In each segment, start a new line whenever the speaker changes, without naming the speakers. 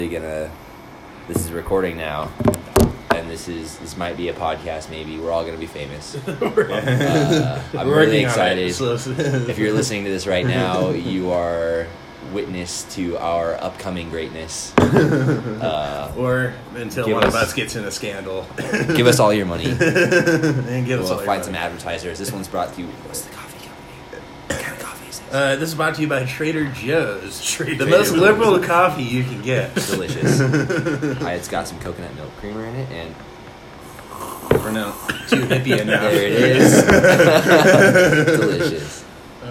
This is recording now, and this might be a podcast. Maybe we're all gonna be famous. I'm really excited. If you're listening to this right now, you are witness to our upcoming greatness.
Or until one of us gets in a scandal.
Give us all your money.
And give us all
We'll
your
find
money.
some advertisers. This one's brought to you. What's the coffee company? What kind of coffee is this?
This is brought to you by Trader Joe's. The most liberal coffee you can get.
Delicious. It's got some coconut milk creamer in it, and
Or no, too hippie enough.
there it is. Delicious.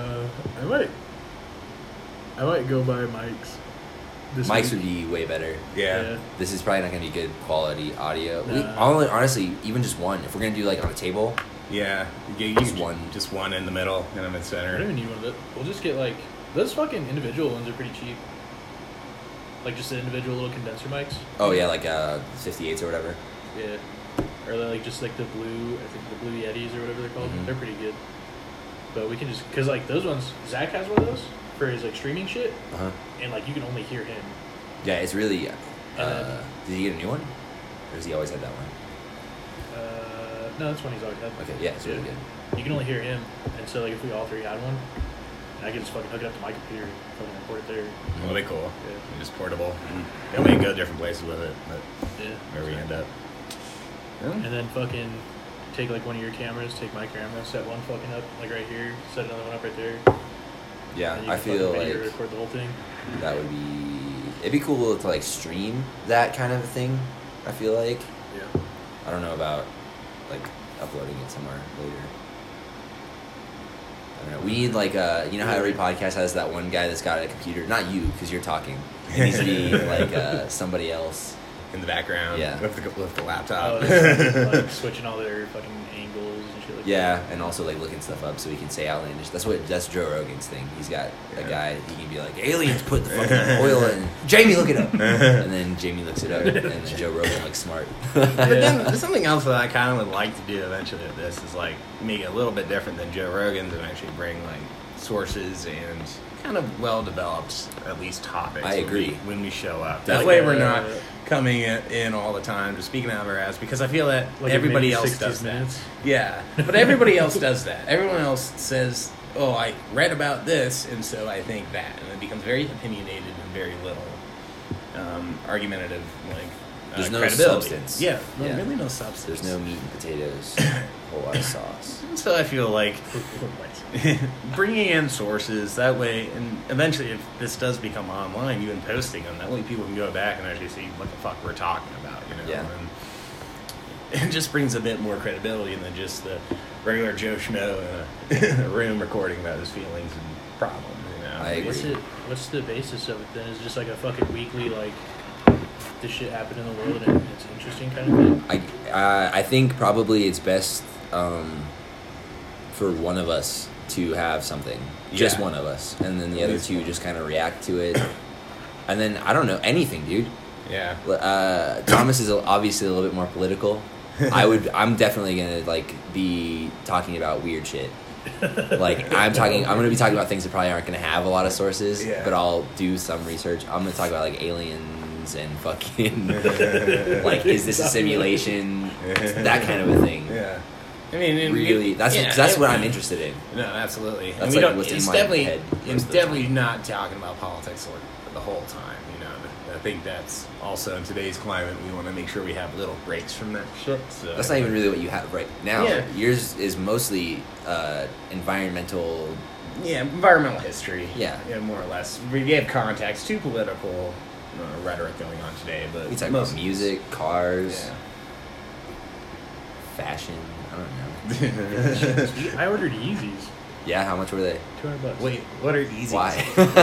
I might go buy Mike's.
Mike's would be way better.
Yeah.
This is probably not going to be good quality audio.
Nah.
Honestly, even just one. If we're going to do like on a table,
Yeah. You
Just
can-
one.
Just one in the middle and I'm in
I don't
center.
even need one of those. We'll just get like those fucking individual ones are pretty cheap. Like just the individual little condenser mics.
oh yeah, like 58s or whatever.
Yeah. Or like just like the blue, I think the blue Yetis or whatever they're called.
Mhm.
They're pretty good. But we can just because like those ones, Zach has one of those for his like streaming shit,
Uh-huh.
and like you can only hear him.
Yeah, it's really.
then-
Did he get a new one? Or has he always had that one?
No, that's one he's always had.
Okay, yeah, it's really good.
You can only hear him, and so like if we all three had one, and I could just fucking hook it up to my computer, and fucking record it there.
That'll be cool.
Yeah.
Just portable. And we can go different places with it, but
Yeah.
where we end up.
And then fucking take like one of your cameras, take my camera, set one fucking up like right here, set another one up right there.
Yeah,
and you
I
can
feel
fucking video
like
record the whole thing.
that would be. It'd be cool to like stream that kind of thing. I feel like.
Yeah.
I don't know about like uploading it somewhere later. I don't know. We need like you know how every podcast has that one guy that's got a computer. Not you, because you're talking. It needs to be like somebody else.
In the background.
Yeah.
With the laptop.
Like switching all their fucking angles and shit like
Yeah, and also like looking stuff up so he can say outlandish. That's Joe Rogan's thing. He's got a guy. He can be like, aliens put the fucking oil in. Jamie, look it up. And then Jamie looks it up, and then Joe Rogan looks smart.
But then something else that I kind of would like to do eventually with this is like make it a little bit different than Joe Rogan's and actually bring like sources and kind of well developed at least topics.
I agree.
when we show up.
Like,
That way we're not coming in all the time just speaking out of our ass because I feel that
Like
everybody
maybe
else
60
does
minutes.
that. Yeah, but everybody else does that. Everyone else says, "Oh, I read about this, and so I think that," and it becomes very opinionated and very little argumentative, like
There's no
credibility.
substance.
Yeah,
Yeah.
really no substance.
There's no meat and potatoes, a whole lot of sauce.
So I feel like bringing in sources that way, and eventually, if this does become online, even posting them, that way people can go back and actually see what the fuck we're talking about. You know,
Yeah.
and it just brings a bit more credibility than just the regular Joe Schmo in a room recording about his feelings and problems. You know,
I agree.
What's the basis of it then? Is it just like a fucking weekly like this shit happened in the world and it's interesting kind of thing?
I think probably it's best for one of us to have something, just
Yeah.
one of us, and then the other two just kind of react to it, and then I don't know anything, dude.
Yeah.
Thomas is obviously a little bit more political. I'm definitely gonna like be talking about weird shit. Like I'm gonna be talking about things that probably aren't gonna have a lot of sources,
Yeah.
but I'll do some research. I'm gonna talk about like aliens and fucking like, is this a simulation? That kind of a thing.
Yeah. I mean, and
Really, that's what I'm interested in.
No, absolutely.
That's
And we
like
don't,
what's in
it's
my
definitely,
head most
It's
of the
definitely
time.
not talking about politics the whole time. You know, I think that's also in today's climate. We want to make sure we have little breaks from that shit. So
That's not even really what you have right now.
Yeah.
Yours is mostly environmental.
Yeah, environmental history.
Yeah.
More or less. We gave context to political rhetoric going on today, but
We talk about music, cars,
Yeah.
fashion. I don't know.
I ordered Yeezys.
Yeah, how much were they?
$200.
Wait, what are easy?
Why?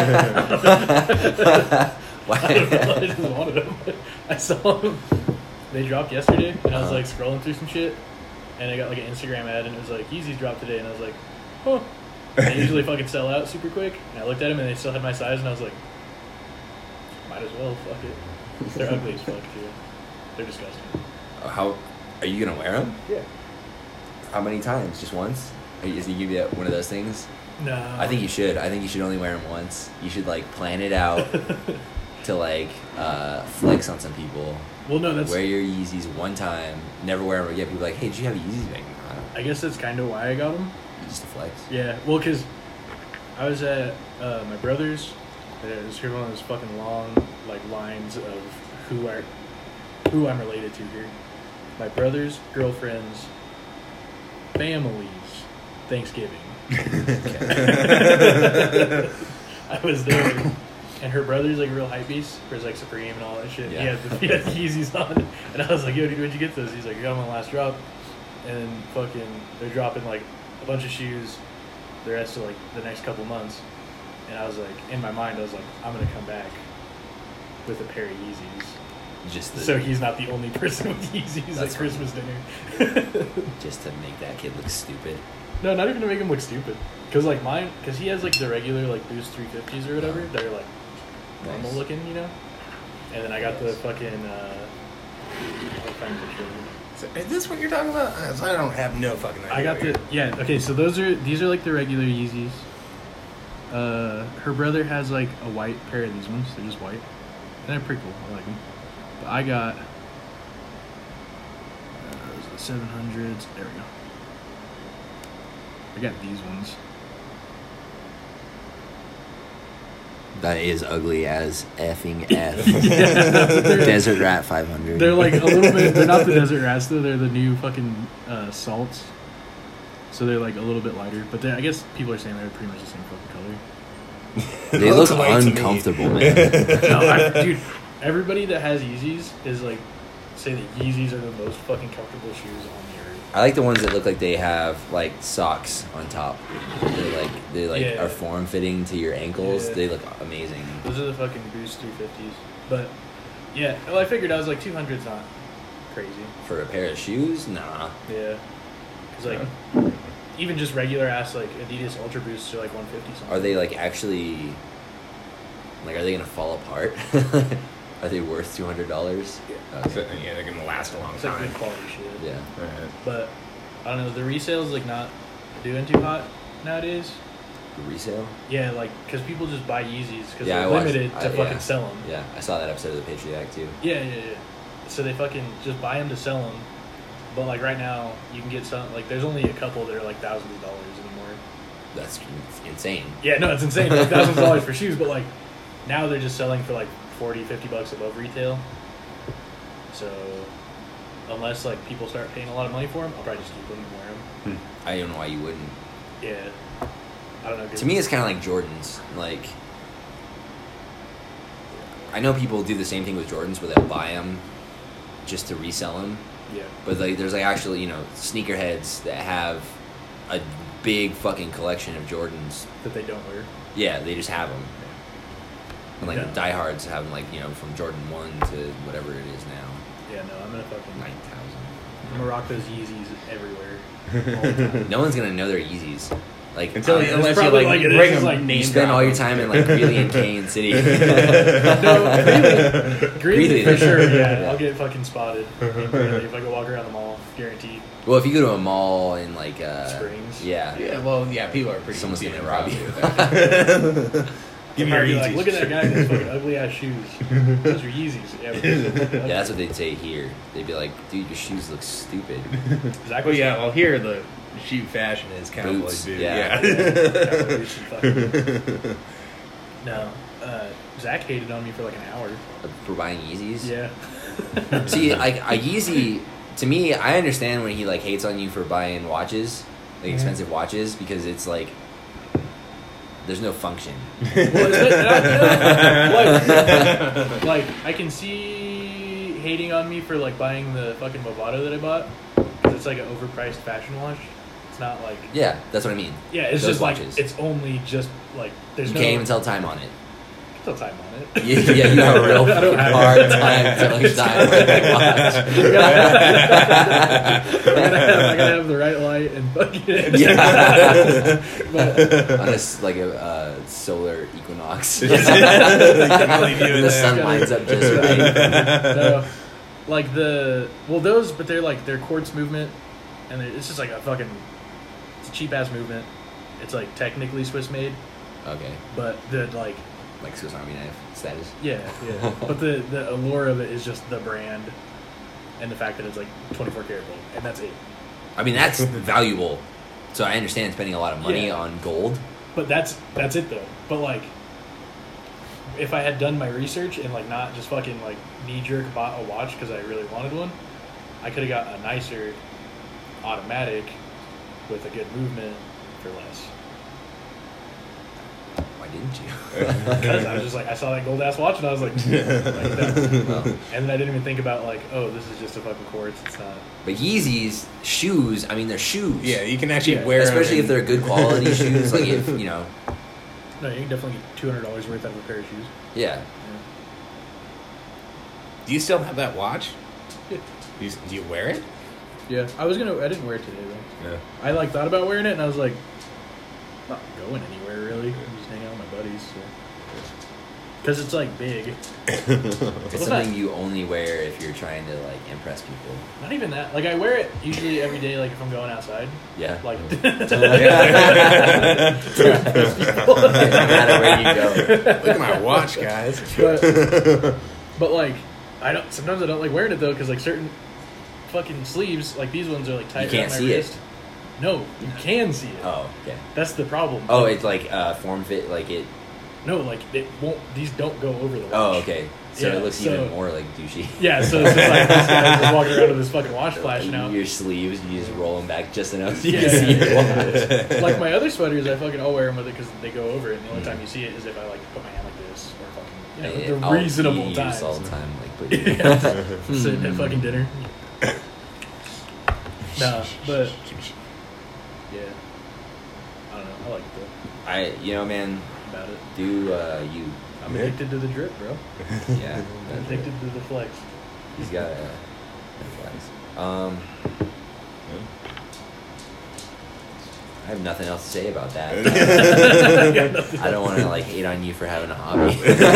I
Why?
just wanted them. I saw them. They dropped yesterday, and I was like scrolling through some shit, and I got like an Instagram ad, and it was like Yeezys dropped today, and I was like, huh. They usually fucking sell out super quick, and I looked at them, and they still had my size, and I was like, might as well, fuck it. They're ugly as fuck too. They're disgusting.
How are you gonna wear them?
Yeah.
How many times? Just once? Is he give you one of those things?
No.
I think you should. I think you should only wear them once. You should like plan it out. to like flex on some people.
Well, no, that's...
Wear your Yeezys one time, never wear them again. People are like, hey, did you have Yeezys? Like,
I guess that's kind of why I got them.
Just to flex?
Yeah, well, because I was at my brother's. There's one of those fucking long like lines of who I'm related to here. My brother's girlfriend's family's Thanksgiving. I was there. And her brother's like a real hype beast. There's like Supreme and all that shit.
Yeah.
He had the Yeezys on. And I was like, yo, dude, where'd you get those? He's like, I got them on last drop. And fucking, they're dropping like a bunch of shoes the rest of like the next couple months. And I was like, in my mind, I was like, I'm going to come back with a pair of Yeezys. So he's not the only person with Yeezys at Christmas dinner.
Just to make that kid look stupid.
No, not even to make him look stupid. Because like mine, because he has like the regular like Boost 350s or whatever. That are like normal looking, you know? And then I got the fucking, I'll find a picture of it.
So is this what you're talking about? I don't have no fucking idea.
I got the, okay, so these are like the regular Yeezys. Her brother has like a white pair of these ones. They're just white. And they're pretty cool. I like them. But I got the 700s. There we go. I got these ones.
That is ugly as effing F. Desert Rat 500.
They're like a little bit, they're not the Desert Rats though, they're the new fucking salts. So they're like a little bit lighter. But I guess people are saying they're pretty much the same fucking color.
They look uncomfortable, man.
No, dude, everybody that has Yeezys is like, say that Yeezys are the most fucking comfortable shoes on the earth.
I like the ones that look like they have like socks on top. They are form fitting to your ankles. Yeah. They look amazing.
Those are the fucking Boost 350s. But yeah, well, I figured I was like 200's not crazy
for a pair of shoes. Nah.
Yeah, because like even just regular ass like Adidas Ultra Boosts are like 150 something.
Are they like actually like? Are they gonna fall apart? Are they worth $200?
Yeah. Okay. So, yeah, they're gonna last a long
it's
time.
Like good quality shit.
Yeah.
Right. But I don't know. The resale's like not doing too hot nowadays.
The resale?
Yeah, like because people just buy Yeezys because they're limited to fucking sell them.
Yeah, I saw that episode of the Patriot Act too.
Yeah. So they fucking just buy them to sell them. But like right now, you can get some. Like there's only a couple that are like thousands of dollars anymore.
That's insane.
Yeah, no, it's insane. Like thousands of dollars for shoes, but like now they're just selling for like $40-$50 above retail. So unless like people start paying a lot of money for them, I'll probably just keep them and wear them.
I don't know why you wouldn't.
Yeah, I don't know.
To me, it's kind of like Jordans. Like I know people do the same thing with Jordans, where they'll buy them just to resell them.
Yeah. But
like, there's like actually, sneakerheads that have a big fucking collection of Jordans
that they don't wear.
Yeah, they just have them. And like the diehards have them, like, from Jordan 1 to whatever it is now.
Yeah, no, I'm gonna fucking
9,000.
I'm gonna rock those Yeezys everywhere. All the time.
No one's gonna know they're Yeezys. Like
unless you like bring them, like
you spend all your time in like Greeley and Kane City.
Greeley for sure. Yeah, I'll get fucking spotted if I go walk around the mall, guaranteed.
Well, if you go to a mall in like
Springs,
yeah, well, yeah, people are pretty.
Someone's gonna rob you.
Give me your Yeezys. Like, look at that guy with his fucking ugly ass shoes. Those are Yeezys. Yeah,
that's what they'd say here. They'd be like, dude, your shoes look stupid.
Exactly. Well, yeah, well, here the shoe fashion is cowboy boots.
Yeah.
No. Zach hated on me for like an hour.
For buying Yeezys?
Yeah.
See, like, a Yeezy, to me, I understand when he, like, hates on you for buying watches, like, expensive watches, because it's like, there's no function.
Like, I can see hating on me for like buying the fucking Movado that I bought, because it's like an overpriced fashion watch. It's not like
yeah, that's what I mean.
Yeah, it's
those
just
watches.
Like it's only just like there's
you
no.
can't even tell time on it.
Tell time on it.
Yeah, you have a real hard time telling time on that watch.
I gotta have the right light and fucking yeah.
But, unless like a solar equinox, the sun lines up just right.
No, like those, but they're quartz movement, and it's just like a fucking, it's a cheap ass movement. It's like technically Swiss made.
Okay.
But the like
like Swiss Army knife status.
Yeah. But the allure of it is just the brand and the fact that it's like 24 karat gold, and that's it.
I mean, that's valuable. So I understand spending a lot of money on gold.
But that's it though. But like, if I had done my research and like not just fucking like knee jerk bought a watch because I really wanted one, I could have got a nicer automatic with a good movement for less.
Why didn't you?
Because I was just like, I saw that gold ass watch and I was like, well. And then I didn't even think about like, oh, this is just a fucking quartz. It's not.
But Yeezys shoes, I mean, they're shoes.
Yeah, you can actually wear them.
Especially if they're good quality shoes. Like if, you know.
No, you can definitely get $200 worth out of a pair of shoes.
Yeah.
Do you still have that watch?
Yeah.
Do you wear it?
Yeah. I didn't wear it today though.
Yeah.
I like thought about wearing it and I was like, not going anywhere really. I'm just hanging out with my buddies. So. Because it's like big.
It's something you only wear if you're trying to like impress people.
Not even that. Like I wear it usually every day. Like if I'm going outside.
Yeah.
Like.
No matter where you go.
Look at my watch, guys.
But like, sometimes I don't like wearing it though because like certain fucking sleeves, like these ones are like tight.
You can't
around my
see
wrist.
it.
No, you can see it.
Oh, okay.
That's the problem.
Oh, it's like form fit, like it.
No, like it won't. These don't go over the watch.
Oh, okay. So
Yeah,
it looks even more like douchey.
Yeah, so it's just like this guy just walking around with this fucking watch flash now.
Your sleeves, you just roll them back just enough so you
Yeah.
can see your watch.
Like my other sweaters, I'll wear them with it because they go over it. And the only time you see it is if I like put my hand like this or fucking the reasonable times.
All the time, like
sitting at fucking dinner. Nah, but yeah, I don't know. I like it though.
Man,
About it.
do you?
I'm addicted to the drip, bro.
Yeah.
I'm addicted to the flex.
He's got flex. I have nothing else to say about that. I don't want to like hate on you for having a hobby.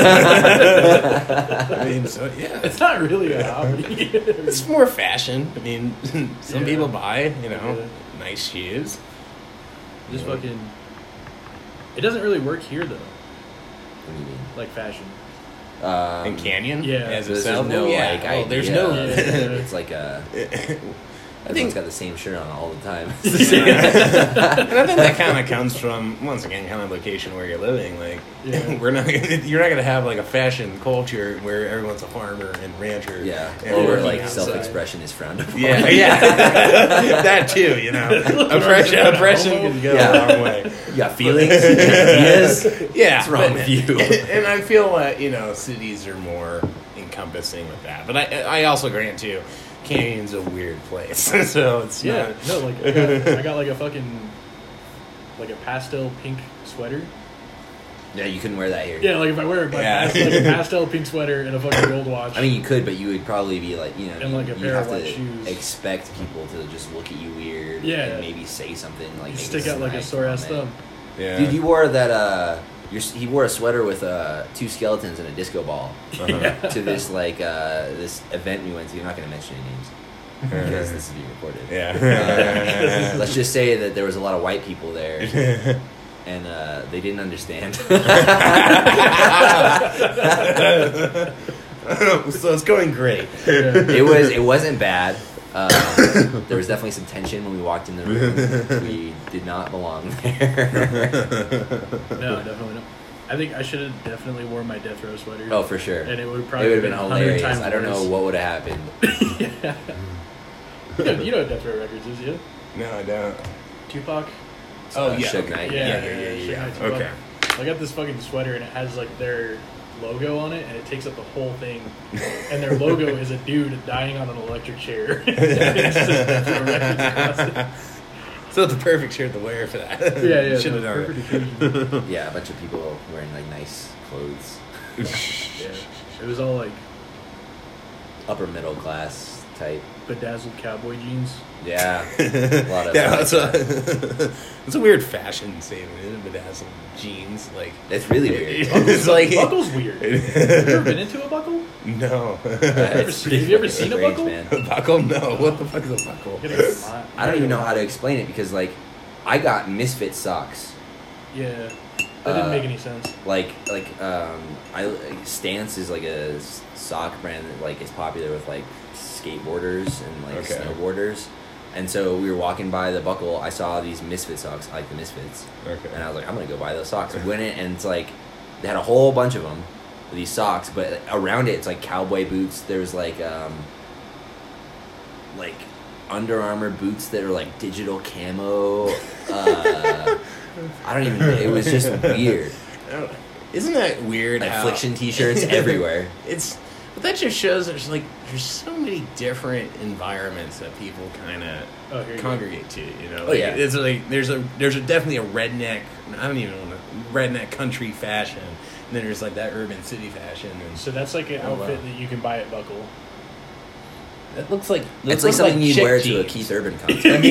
I mean, so yeah,
It's not really a hobby.
it's more fashion. I mean, some people buy, nice shoes.
Just fucking. It doesn't really work here though.
What do you mean?
Like fashion.
In Canyon,
Yeah.
as
There's
a sell.
no
yeah.
like
There's
idea.
no.
It's like a.
I think
Everyone's got the same shirt on all the time.
and I think that kind of comes from once again kind of location where you're living. Like you're not gonna have like a fashion culture where everyone's a farmer and rancher.
Yeah,
and
or where
working
like
outside.
self-expression is frowned upon.
Yeah, that too. Oppression can go a long way.
You got feelings? Yes.
Yeah,
what's wrong with you?
And I feel that cities are more encompassing with that. But I also grant too, Canyon's a weird place, so it's not.
No, like I got like a fucking like a pastel pink sweater.
Yeah, you couldn't wear that here.
Yeah, like if I wear like a pastel pink sweater and a fucking gold watch.
I mean, you could, but you would probably be like,
And like a
you
pair
have
of white
to
shoes.
expect people to just look at you weird.
Yeah.
And maybe say something like.
you
make
stick out like a sore ass thumb.
Yeah.
Dude, you wore that. He wore a sweater with 2 skeletons and a disco ball to this this event we went to. I'm not going to mention any names because this is being recorded.
Yeah.
Let's just say that there was a lot of white people there, and they didn't understand.
So it's going great.
It wasn't bad. There was definitely some tension when we walked in the room. We did not belong there.
No, definitely not. I think I should have definitely worn my Death Row sweater.
Oh, for sure.
And it would
It
probably
would have been
100
hilarious.
times
I don't know
worse.
what would have happened.
Yeah. You know what Death Row Records is, yeah?
No, I don't.
Tupac?
Oh, yeah.
Suge
Okay.
Knight.
Yeah.
Yeah.
Suge Knight, Tupac.
Okay.
I got this fucking sweater and it has like their logo on it and it takes up the whole thing. And their logo is a dude dying on an electric chair. It's just Death Row Records across it.
So it's the perfect shirt to wear for that.
Yeah.
Should have done
perfect
it.
occasion.
Yeah, a bunch of people wearing like nice clothes.
Yeah. It was all like
Upper middle class type.
bedazzled cowboy jeans.
Yeah. A lot of
That's a weird fashion statement, isn't it? Bedazzled jeans, like
it's really weird.
it's like
Buckle's weird. Have you ever been into a buckle?
no.
It's
Have you ever
fucking
seen a
strange,
buckle?
man.
A buckle? No. What the fuck is a buckle?
I don't even know how to explain it because like I got Misfit socks.
Yeah. That didn't make any sense.
Stance is like a sock brand that like is popular with like skateboarders and like snowboarders. And so we were walking by the Buckle. I saw these Misfit socks. I like the Misfits.
Okay.
And I was like, I'm gonna go buy those socks. We went in, and it's like they had a whole bunch of them, these socks. But around it, it's like cowboy boots. There's like Under Armour boots that are like digital camo. I don't even. It was just weird.
Isn't that weird?
Affliction T-shirts everywhere.
But that just shows there's so many different environments that people kind of congregate to. You know, it's like there's definitely a redneck. I don't even want to redneck country fashion, and then there's like that urban city fashion. And
so that's like an outfit that you can buy at Buckle.
It looks like
it's like something you'd wear to a Keith Urban concert.
I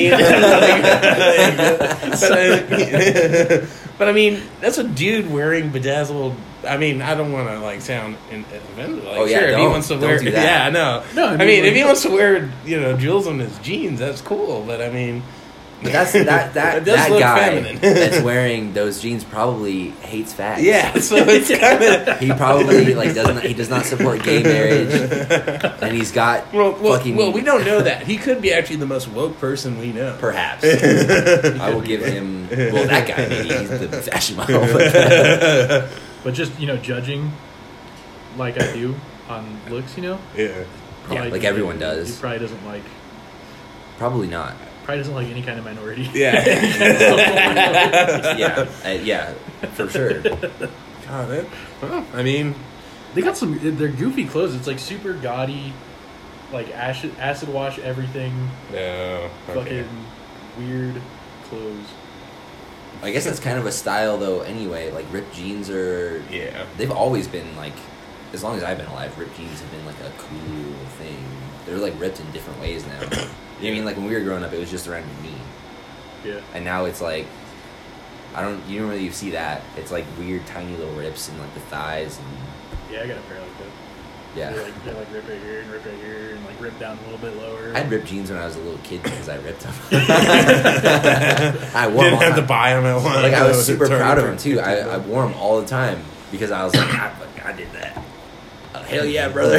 mean, but I mean, that's a dude wearing bedazzled. I mean, I don't want to like sound offended. Like, sure, if he wants to wear, yeah, no. I mean, if he wants to wear, jewels on his jeans, that's cool. But I mean,
but that's that guy feminine. That's wearing those jeans probably hates fags.
Yeah, so it's kind of
he probably like does not support gay marriage, and he's got fucking.
Well, we don't know that. He could be actually the most woke person we know.
Perhaps. I will give him. Well, that guy maybe he's the fashion model.
But just judging, like I do on looks,
Yeah.
Like everyone does.
He probably doesn't like.
Probably not.
Probably doesn't like any kind of minority.
Yeah.
Yeah, for sure.
God, well, I mean,
they got they're goofy clothes. It's like super gaudy, like acid wash everything.
No.
Fucking weird clothes.
I guess that's kind of a style though anyway. Like ripped jeans are...
Yeah.
They've always been like... As long as I've been alive, ripped jeans have been like a cool thing. They're like ripped in different ways now. You know what I mean? Like when we were growing up, it was just around your knee.
Yeah.
And now it's like... You don't really see that. It's like weird tiny little rips in like the thighs and...
Yeah, I got a pair like that.
Yeah.
They like rip right here and rip right here and like rip down a little bit lower.
I had ripped jeans when I was a little kid because I ripped them. I wore
didn't
them
have to buy them at once.
Like I was super proud of them too. I wore them all the time because I was like, I did that. Hell yeah, brother.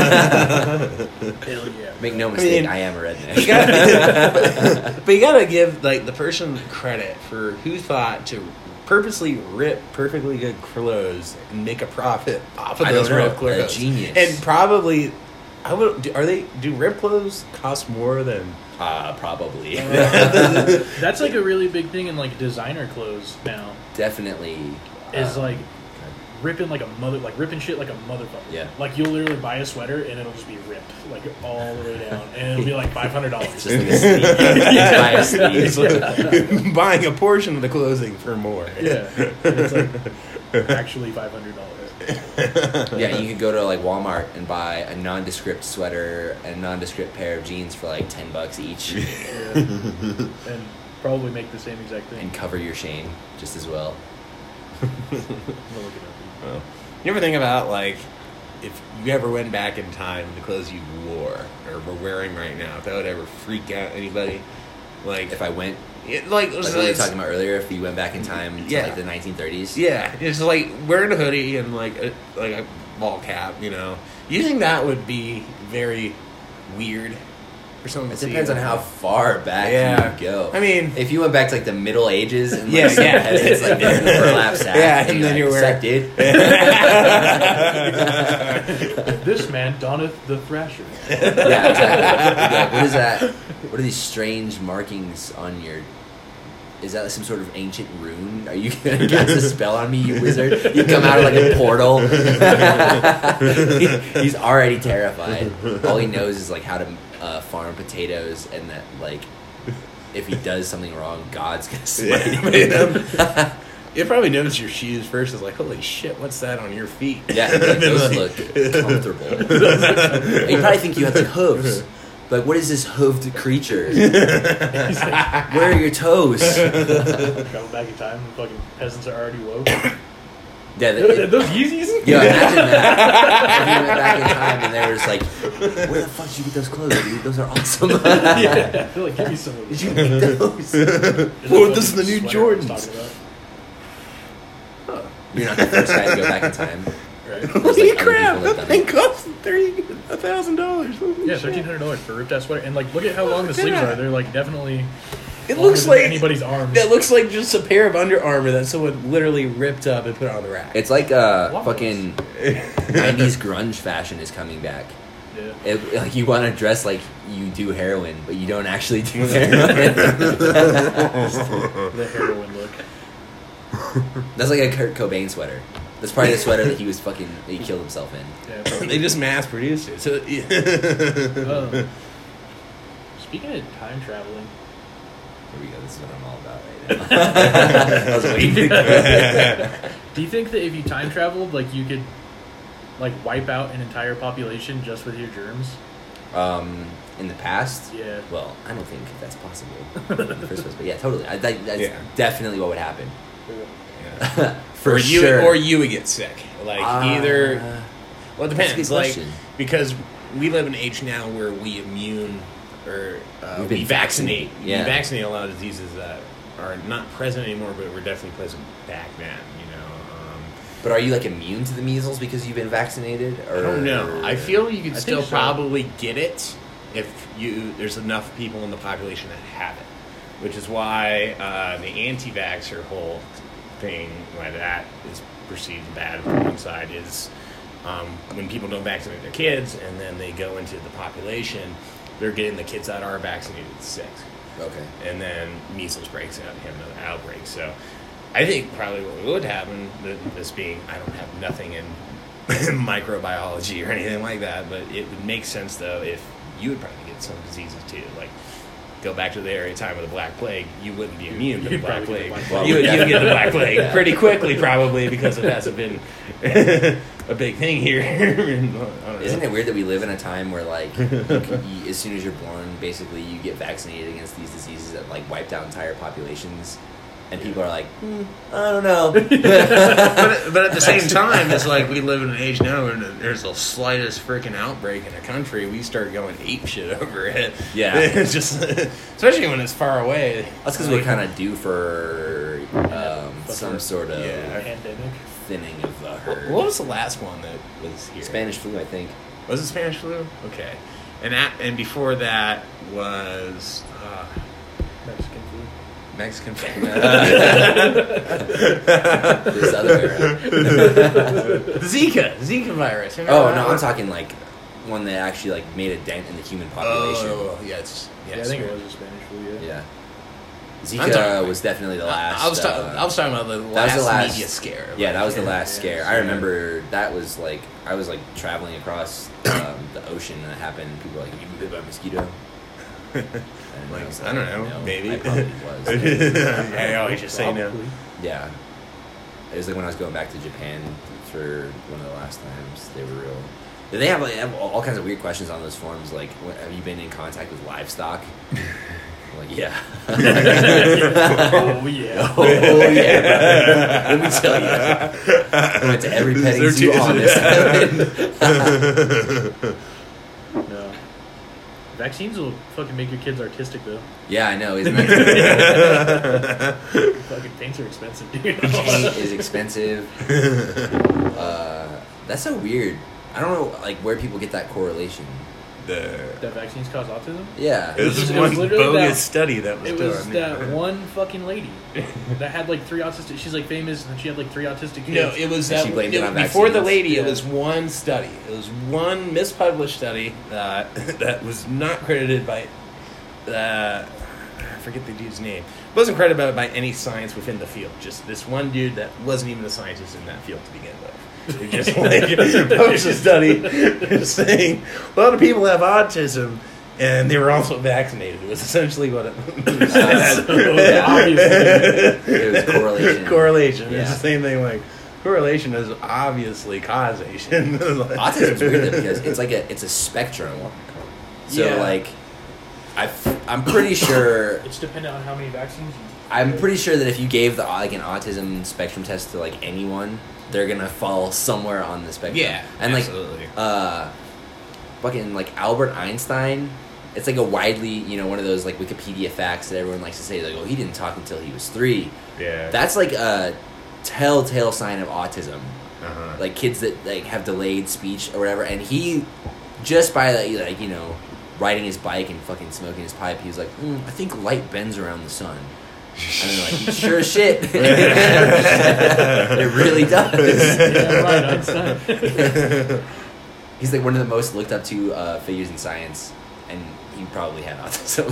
Hell yeah.
Make no mistake, I am a redneck.
But you gotta give like the person credit for who thought to purposely rip perfectly good clothes and make a profit off of those ripped clothes.
A genius.
And probably, do ripped clothes cost more than?
Probably.
That's like a really big thing in like designer clothes now.
Definitely.
Is like ripping ripping shit like a motherfucker.
Yeah.
Like you'll literally buy a sweater and it'll just be ripped like all the way down, and it'll be like $500.
Just like a sneak.
Buy a sneak. Buying a portion of the clothing for more.
Yeah. And it's like actually $500.
Yeah, you could go to like Walmart and buy a nondescript sweater and a nondescript pair of jeans for like $10 each.
Yeah. And probably make the same exact thing.
And cover your shame just as well.
Well, you ever think about like if you ever went back in time, the clothes you wore or were wearing right now, if that would ever freak out anybody? Like
if I went,
like
what we were talking about earlier, if you went back in time to like the 1930s.
Yeah, it's like wearing a hoodie and like a ball cap. You think that would be very weird? It
depends on how far back you go.
I mean,
if you went back to like the Middle Ages and
it's
like the burlap sack,
and then you're wearing,
dude.
This man donneth the thrasher.
Yeah, exactly. Like, what is that? What are these strange markings on your? Is that some sort of ancient rune? Are you gonna cast a spell on me, you wizard? You come out of like a portal. He's already terrified. All he knows is like how to farm potatoes, and that like if he does something wrong, God's gonna smite him.
You probably notice your shoes first. It's like, holy shit, what's that on your feet?
Yeah, like, those look comfortable. You probably think you have like hooves. Like, what is this hooved creature? Like, where are your toes?
Travel back in time, the fucking peasants are already woke.
Yeah,
those Yeezys?
Yeah, imagine that. If you went back in time and they were just like, where the fuck did you get those clothes, dude? Those are awesome.
Yeah, they're like, give me some of these.
Did you make those?
Well, this is the new Jordans.
You're not the first guy to go back in time.
Right.
Holy crap! That thing costs $1,000.
Yeah, $1,300 for a ripped ass sweater, and like, look at how long the sleeves are. They're like definitely.
It looks like
anybody's arms.
That looks like just a pair of Under Armour that someone literally ripped up and put on the rack.
It's like fucking 90s grunge fashion is coming back.
Yeah.
Like you want to dress like you do heroin, but you don't actually do heroin.
The heroin look.
That's like a Kurt Cobain sweater. That's probably the sweater that he killed himself in.
Yeah,
they just mass produced it. So,
speaking of time traveling.
Here we go. This is what I'm all about right now. I was waiting.
Do you think that if you time traveled, like you could, like wipe out an entire population just with your germs?
In the past?
Yeah.
Well, I don't think that's possible in the first place. But yeah, totally. That's definitely what would happen.
Yeah.
For sure.
Or you would get sick. Like either. Well, it depends. Like because we live in an age now where we immune or we vaccinate.
Yeah.
We vaccinate a lot of diseases that are not present anymore, but were definitely present back then. You know.
But are you like immune to the measles because you've been vaccinated? Or
I don't know. I feel you could still probably get it if there's enough people in the population that have it, which is why the anti-vaxxer whole thing, why that is perceived bad on one side, is when people don't vaccinate their kids and then they go into the population, they're getting the kids that are vaccinated sick.
Okay.
And then measles breaks out and have another outbreak. So I think probably what would happen, this being, I don't have nothing in microbiology or anything like that, but it would make sense though if you would probably get some diseases too, like go back to the area time of the Black Plague, you wouldn't be immune to the Black Plague. You would get the Black Plague pretty quickly probably because it hasn't been a big thing here.
Isn't it weird that we live in a time where like as soon as you're born, basically you get vaccinated against these diseases that like wiped out entire populations? And people are like, I don't know.
but at the same time, it's like we live in an age now where there's the slightest freaking outbreak in a country, we start going ape shit over it.
Yeah.
It's just, especially when it's far away.
That's because we're kind of due for some sort of
pandemic
thinning of the herd.
What was the last one that was here?
Spanish flu, I think.
Was it Spanish flu? Okay. And before that was Mexican flu.
This other era.
Zika virus.
Oh no, I'm talking like one that actually like made a dent in the human population.
Oh yes.
I think it was a Spanish flu.
Yeah. Zika was definitely the last.
I was talking about the last media scare.
Yeah, that was the last scare. I remember that was like I was like traveling across the ocean and it happened. People were like, "You bit by a mosquito?"
Like, I don't know, maybe.
I probably was.
I always just say no.
Yeah. It was like when I was going back to Japan for one of the last times. They were real. They have all kinds of weird questions on those forums. Like, have you been in contact with livestock? I'm like, yeah.
Oh yeah.
Oh yeah. Let me tell you. I went to every petting zoo on this island.
No. Vaccines will fucking make your kids artistic, though.
Yeah, I know. Isn't that
fucking paints are expensive, dude.
Paint is expensive. That's so weird. I don't know, like, where people get that correlation.
That vaccines cause autism?
Yeah.
It was one bogus study that was done.
It was that one fucking lady that had like 3 autistic. She's like famous, and she had like 3 autistic kids.
No, it was that.
She blamed it on
before
vaccines.
the lady, it was one study. It was one mispublished study that was not credited by. I forget the dude's name. It wasn't credited by any science within the field. Just this one dude that wasn't even a scientist in that field to begin with. They just like published a study saying a lot of people have autism, and they were also vaccinated. It was essentially what it was.
It was correlation.
Correlation.
Yeah.
It's the same thing. Like correlation is obviously causation.
Autism is weird though, because it's like it's a spectrum. So like, I'm pretty sure
it's dependent on how many vaccines you.
I'm pretty sure that if you gave like an autism spectrum test to like anyone, they're gonna fall somewhere on the spectrum.
Yeah,
and
absolutely.
Fucking like Albert Einstein. It's like a widely, one of those like Wikipedia facts that everyone likes to say, like, oh, he didn't talk until he was 3.
Yeah.
That's like telltale sign of autism. Like kids that like have delayed speech or whatever, and he just by like riding his bike and fucking smoking his pipe, he was like, I think light bends around the sun. And then like, sure as shit. It really does.
Yeah, right, Einstein.
He's like one of the most looked up to figures in science, and he probably had autism.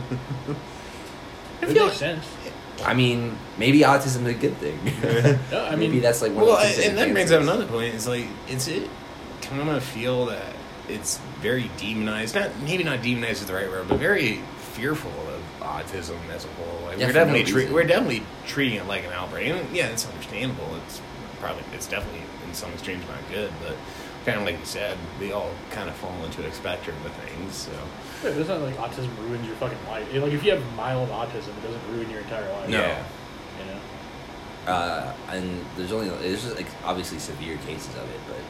It makes sense.
I mean, maybe autism is a good thing.
No, I mean,
maybe that's like one
well,
of the
and that brings up another point. It's like it kind of feel that it's very demonized. Maybe not demonized is the right word, but very fearful of autism as a whole. Like,
Yeah,
we're definitely treating it like an outbreak. And yeah, it's understandable. It's definitely in some extremes not good, but kind of like you said, they all kind of fall into a spectrum of things. So.
Wait, it's not like autism ruins your fucking life. Like if you have mild autism, it doesn't ruin your entire life.
No.
You know.
And there's just like obviously severe cases of it, but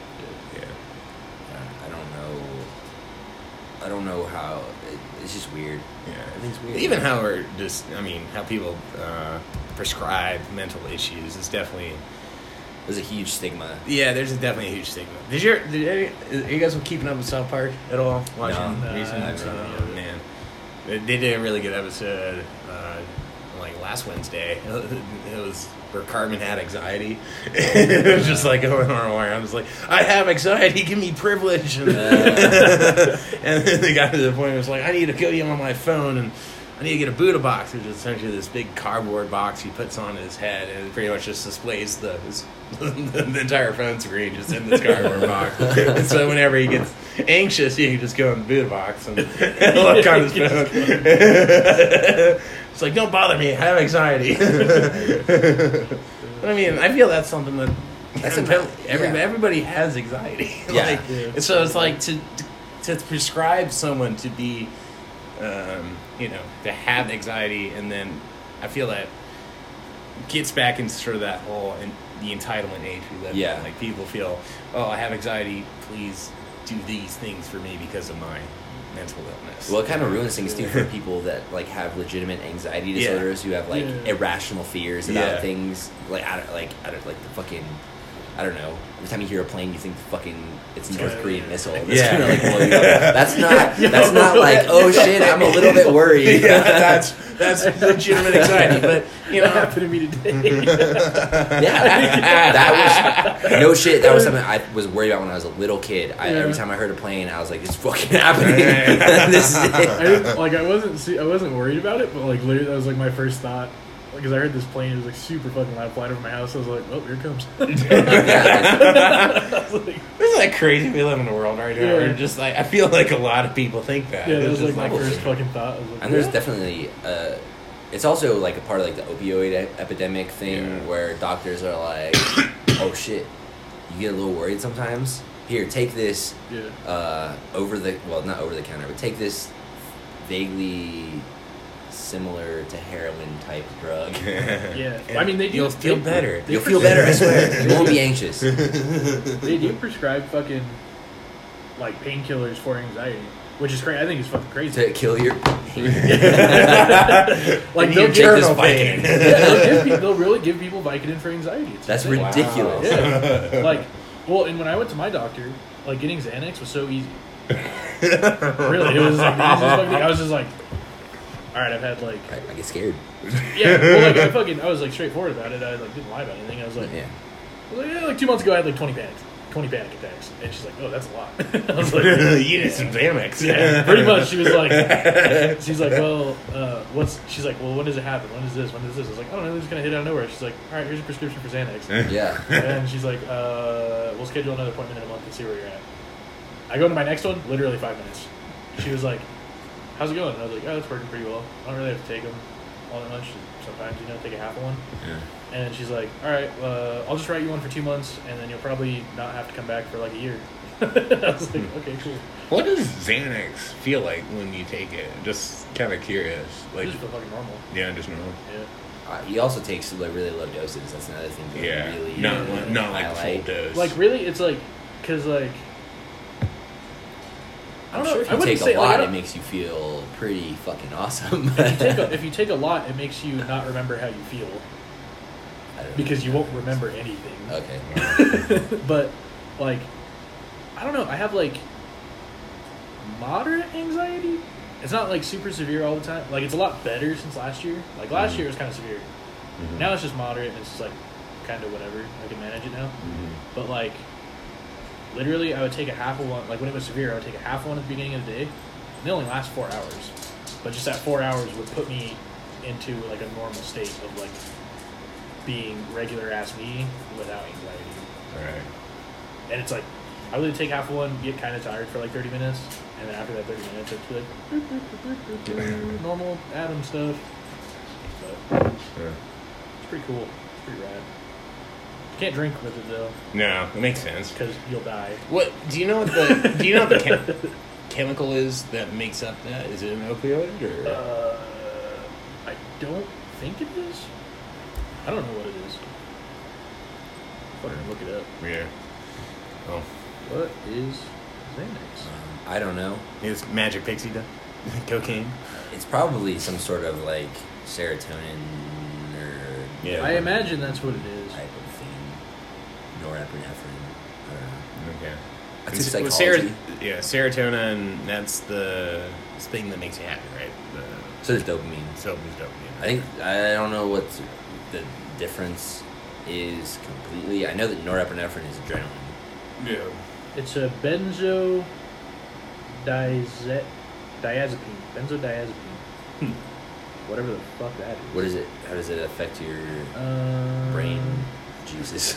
I don't know how it's just weird.
Yeah,
everything's weird.
Even how how people prescribe mental issues is definitely.
There's a huge stigma.
Yeah, there's definitely a huge stigma. Are you guys keeping up with South Park at all? Watching recently? Oh, man. They did a really good episode like last Wednesday. It was where Cartman had anxiety. It was just like going on where I was like, I have anxiety, give me privilege. And then they got to the point where it was like, I need to kill you on my phone, and I need to get a Buddha box, which is essentially this big cardboard box he puts on his head, and it pretty much just displays the entire phone screen just in this cardboard box. And so whenever he gets anxious, he can just go in the Buddha box and look on his phone. It's like, don't bother me, I have anxiety. But I mean, I feel that's something that everybody has anxiety.
Yeah.
So it's like to prescribe someone to be to have anxiety, and then I feel that gets back into sort of that whole the entitlement age we live in. Like people feel, oh, I have anxiety, please do these things for me because of my mental illness.
Well, it kind of ruins things too for people that like have legitimate anxiety disorders who have like irrational fears about things like the fucking. I don't know. Every time you hear a plane, you think it's a North Korean missile. That's gonna like blow you up. That's not like, oh shit, I'm a little bit worried.
That's legitimate anxiety. But
that happened to me today.
That was no shit. That was something I was worried about when I was a little kid. Every time I heard a plane, I was like, it's fucking happening. This is it.
I wasn't worried about it, but like literally that was like my first thought. Because I heard this plane, it was like super fucking loud flying over my house. I was like, well, here it comes.
Isn't that crazy? We live in a world right now where just like, I feel like a lot of people think that.
Yeah, that was like my first fucking thought. I was like,
and there's definitely, it's also like a part of like the opioid epidemic thing where doctors are like, oh shit, you get a little worried sometimes. Here, take this not over the counter, but take this vaguely similar to heroin type drug.
I mean,
you'll feel better.
You'll feel better, I swear. You won't be anxious.
They do prescribe fucking like painkillers for anxiety, which is crazy. I think it's fucking crazy.
To kill your
like
they'll take this Vicodin.
They'll really give people Vicodin for anxiety.
That's ridiculous.
Yeah. Like, well, and when I went to my doctor, like getting Xanax was so easy. Really, it was like the easiest fucking thing. I was just like, all right, I've had like
I get scared.
Yeah, well, like I was like straightforward about it. I like didn't lie about anything. I was like, like 2 months ago I had like 20 panic attacks, and she's like, oh, that's a lot. I was like,
you need some Xanax.
Yeah, pretty much. She's like, well, she's like, well, when does it happen? When is this? I was like, I don't know. They're just gonna hit out of nowhere. She's like, all right, here's your prescription for Xanax.
Yeah.
And she's like, we'll schedule another appointment in a month and see where you're at. I go to my next one, literally 5 minutes. She was like, how's it going? And I was like, oh, it's working pretty well. I don't really have to take them all that much. Sometimes, take a half of one. Yeah. And then she's like, all right, I'll just write you one for 2 months, and then you'll probably not have to come back for like a year. I was like, okay, cool.
What does Xanax feel like when you take it? Just kind of curious. Like,
just feel fucking normal.
Yeah, just normal.
Yeah.
He also takes like really low doses. That's another thing. Really
not like full dose.
Like really, it's like, cause like.
I'm sure if you take a lot, it makes you feel pretty fucking awesome.
If you take a lot, it makes you not remember how you feel. because you won't remember anything.
Okay.
But, like, I don't know. I have, like, moderate anxiety. It's not, like, super severe all the time. Like, it's a lot better since last year. Like, last year it was kind of severe. Mm-hmm. Now it's just moderate, and it's just, like, kind of whatever. I can manage it now. Mm-hmm. But, like, literally, I would take a half of one. Like, when it was severe, I would take a half of one at the beginning of the day. And they only last 4 hours. But just that 4 hours would put me into, like, a normal state of, like, being regular-ass me without anxiety.
Right.
And it's, like, I would take half of one, get kind of tired for, like, 30 minutes. And then after that 30 minutes, it's like, normal Adam stuff. But it's pretty cool. It's pretty rad. Can't drink with it, though.
No, it makes sense.
Because you'll die.
What, do you know what the chemical is that makes up that? Is it an opioid, or?
I don't think it is. I don't know what it is. Fucking look it up.
Yeah. Oh.
What is Xanax?
I don't know.
It's magic pixie dust? Cocaine?
It's probably some sort of, like, serotonin or...
Yeah.
I imagine that's what it is.
Type of thing. Norepinephrine. I don't know.
Okay.
I took psychology.
Serotonin, that's the thing that makes you happy, right?
So there's dopamine.
So there's dopamine.
I don't know what the difference is completely. I know that norepinephrine is adrenaline.
Yeah.
It's a benzodiazepine. Benzodiazepine. Whatever the fuck that is.
What is it? How does it affect your brain juices?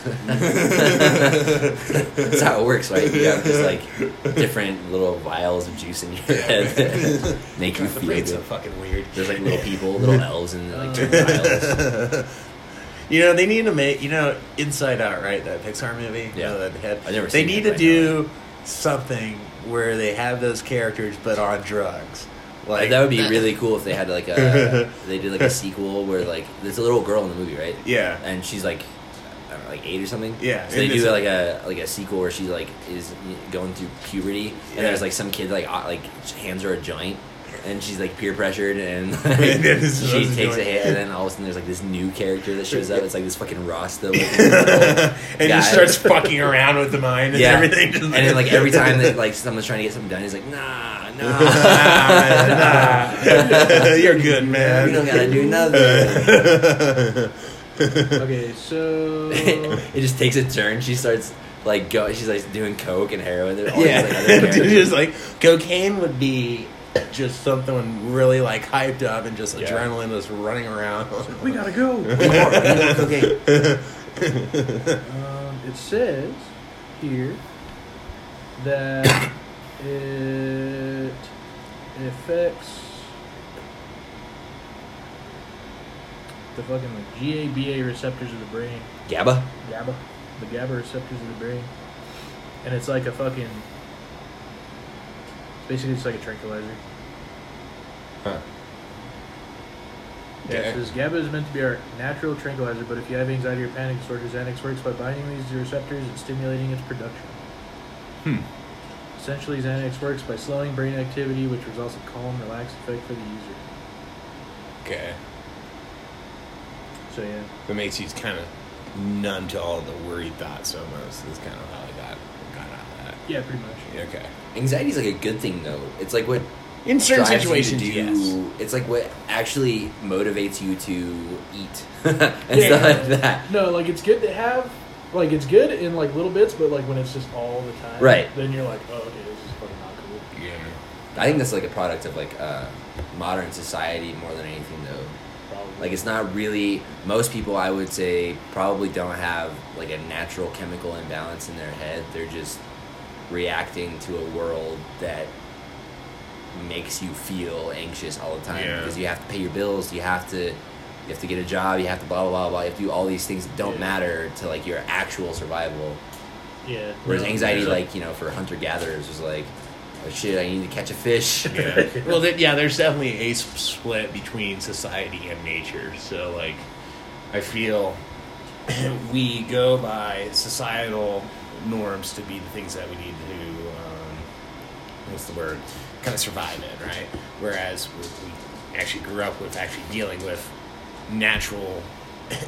That's how it works, right? You have just like different little vials of juice in your head that make you feel good.
So fucking weird.
There's like little people, little elves in like different vials.
You know, they need to make, Inside Out, right? That Pixar movie?
Yeah.
That had,
I've never seen
it. They need to do something where they have those characters but on drugs. Like
that would be really cool if they had like they did like a sequel where like there's a little girl in the movie, right?
Yeah.
And she's like, I don't know, like 8 or something.
Yeah.
So they do like a sequel where she like is going through puberty, and there's like some kid like hands her a joint. And she's like peer pressured, and like, she takes a hit, and then all of a sudden there's like this new character that shows up. It's like this fucking Rasta, and
he starts fucking around with the mind and everything.
And then like every time that like someone's trying to get something done, he's like, nah,
you're good, man.
You don't gotta do nothing.
Okay, so
it just takes a turn. She starts like she's like doing coke and heroin.
All these, like, other just like cocaine would be just something really like hyped up and just adrenaline was running around.
We gotta go.
Okay.
It says here that it affects the fucking GABA receptors of the brain.
GABA?
GABA. The GABA receptors of the brain. And it's like a fucking... Basically, it's like a tranquilizer.
Huh.
Yeah, it says GABA is meant to be our natural tranquilizer, but if you have anxiety or panic disorder, Xanax works by binding these receptors and stimulating its production. Essentially, Xanax works by slowing brain activity, which results in calm, relaxed effect for the user.
Okay.
So, yeah.
It makes you kind of numb to all the worried thoughts almost. That's kind of how I got out of that.
Yeah, pretty much.
Okay.
Anxiety's like a good thing, though. It's like what
in certain
drives
situations,
you to do.
yes.
It's like what actually motivates you to eat and stuff like that.
No, like it's good to have. Like it's good in like little bits, but like when it's just all the time,
right?
Then you're like, oh, okay, this is fucking not cool.
Yeah.
I think that's like a product of like modern society more than anything, though.
Probably.
Like it's not really. Most people, I would say, probably don't have like a natural chemical imbalance in their head. They're just reacting to a world that makes you feel anxious all the time because you have to pay your bills, you have to get a job, you have to blah blah blah blah, you have to do all these things that don't matter to like your actual survival.
Yeah.
Whereas anxiety, like for hunter gatherers, was like, oh shit, I need to catch a fish.
Yeah. Well, there's definitely a split between society and nature. So like, I feel we go by societal norms to be the things that we need to what's the word, kind of survive in, right? Whereas we actually grew up with actually dealing with natural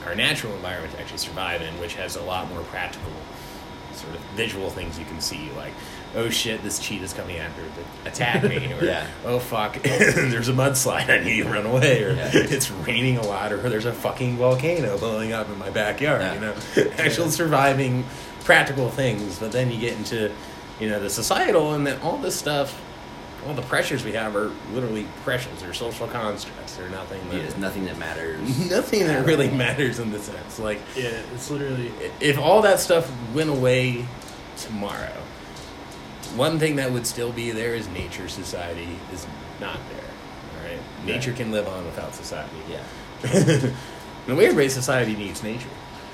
our natural environment to actually survive in, which has a lot more practical sort of visual things you can see, like, oh shit, this cheetah's coming after to attack me, or oh fuck, there's a mudslide, I need to run away, or it's raining a lot, or there's a fucking volcano blowing up in my backyard, you know, actual surviving practical things. But then you get into, you know, the societal, and then all this stuff, all the pressures we have are literally pressures. They're social constructs. They're nothing.
It's nothing that matters.
Nothing that really matters in the sense. Like,
it's literally.
If all that stuff went away tomorrow, one thing that would still be there is nature. Society is not there. All right, nature can live on without society.
Yeah.
The weird way, society needs nature.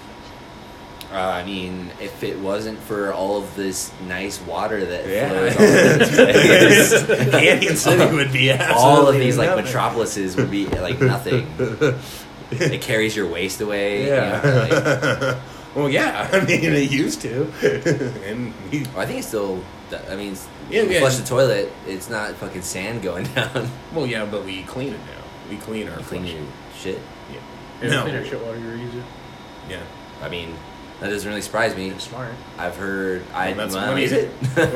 I mean, if it wasn't for all of this nice water that flows all over this place,
Canyon City would be
all of these like metropolises would be like nothing. It carries your waste away.
Yeah.
You know,
well, yeah. I mean, it used to, and
I think it's still. I mean, you flush the toilet, it's not fucking sand going down.
Well, yeah, but we clean it now. We clean our
clean your shit.
Yeah.
Clean our shit water, you reuse it.
Yeah.
I mean. That doesn't really surprise me.
You're smart.
I've heard.
Is it?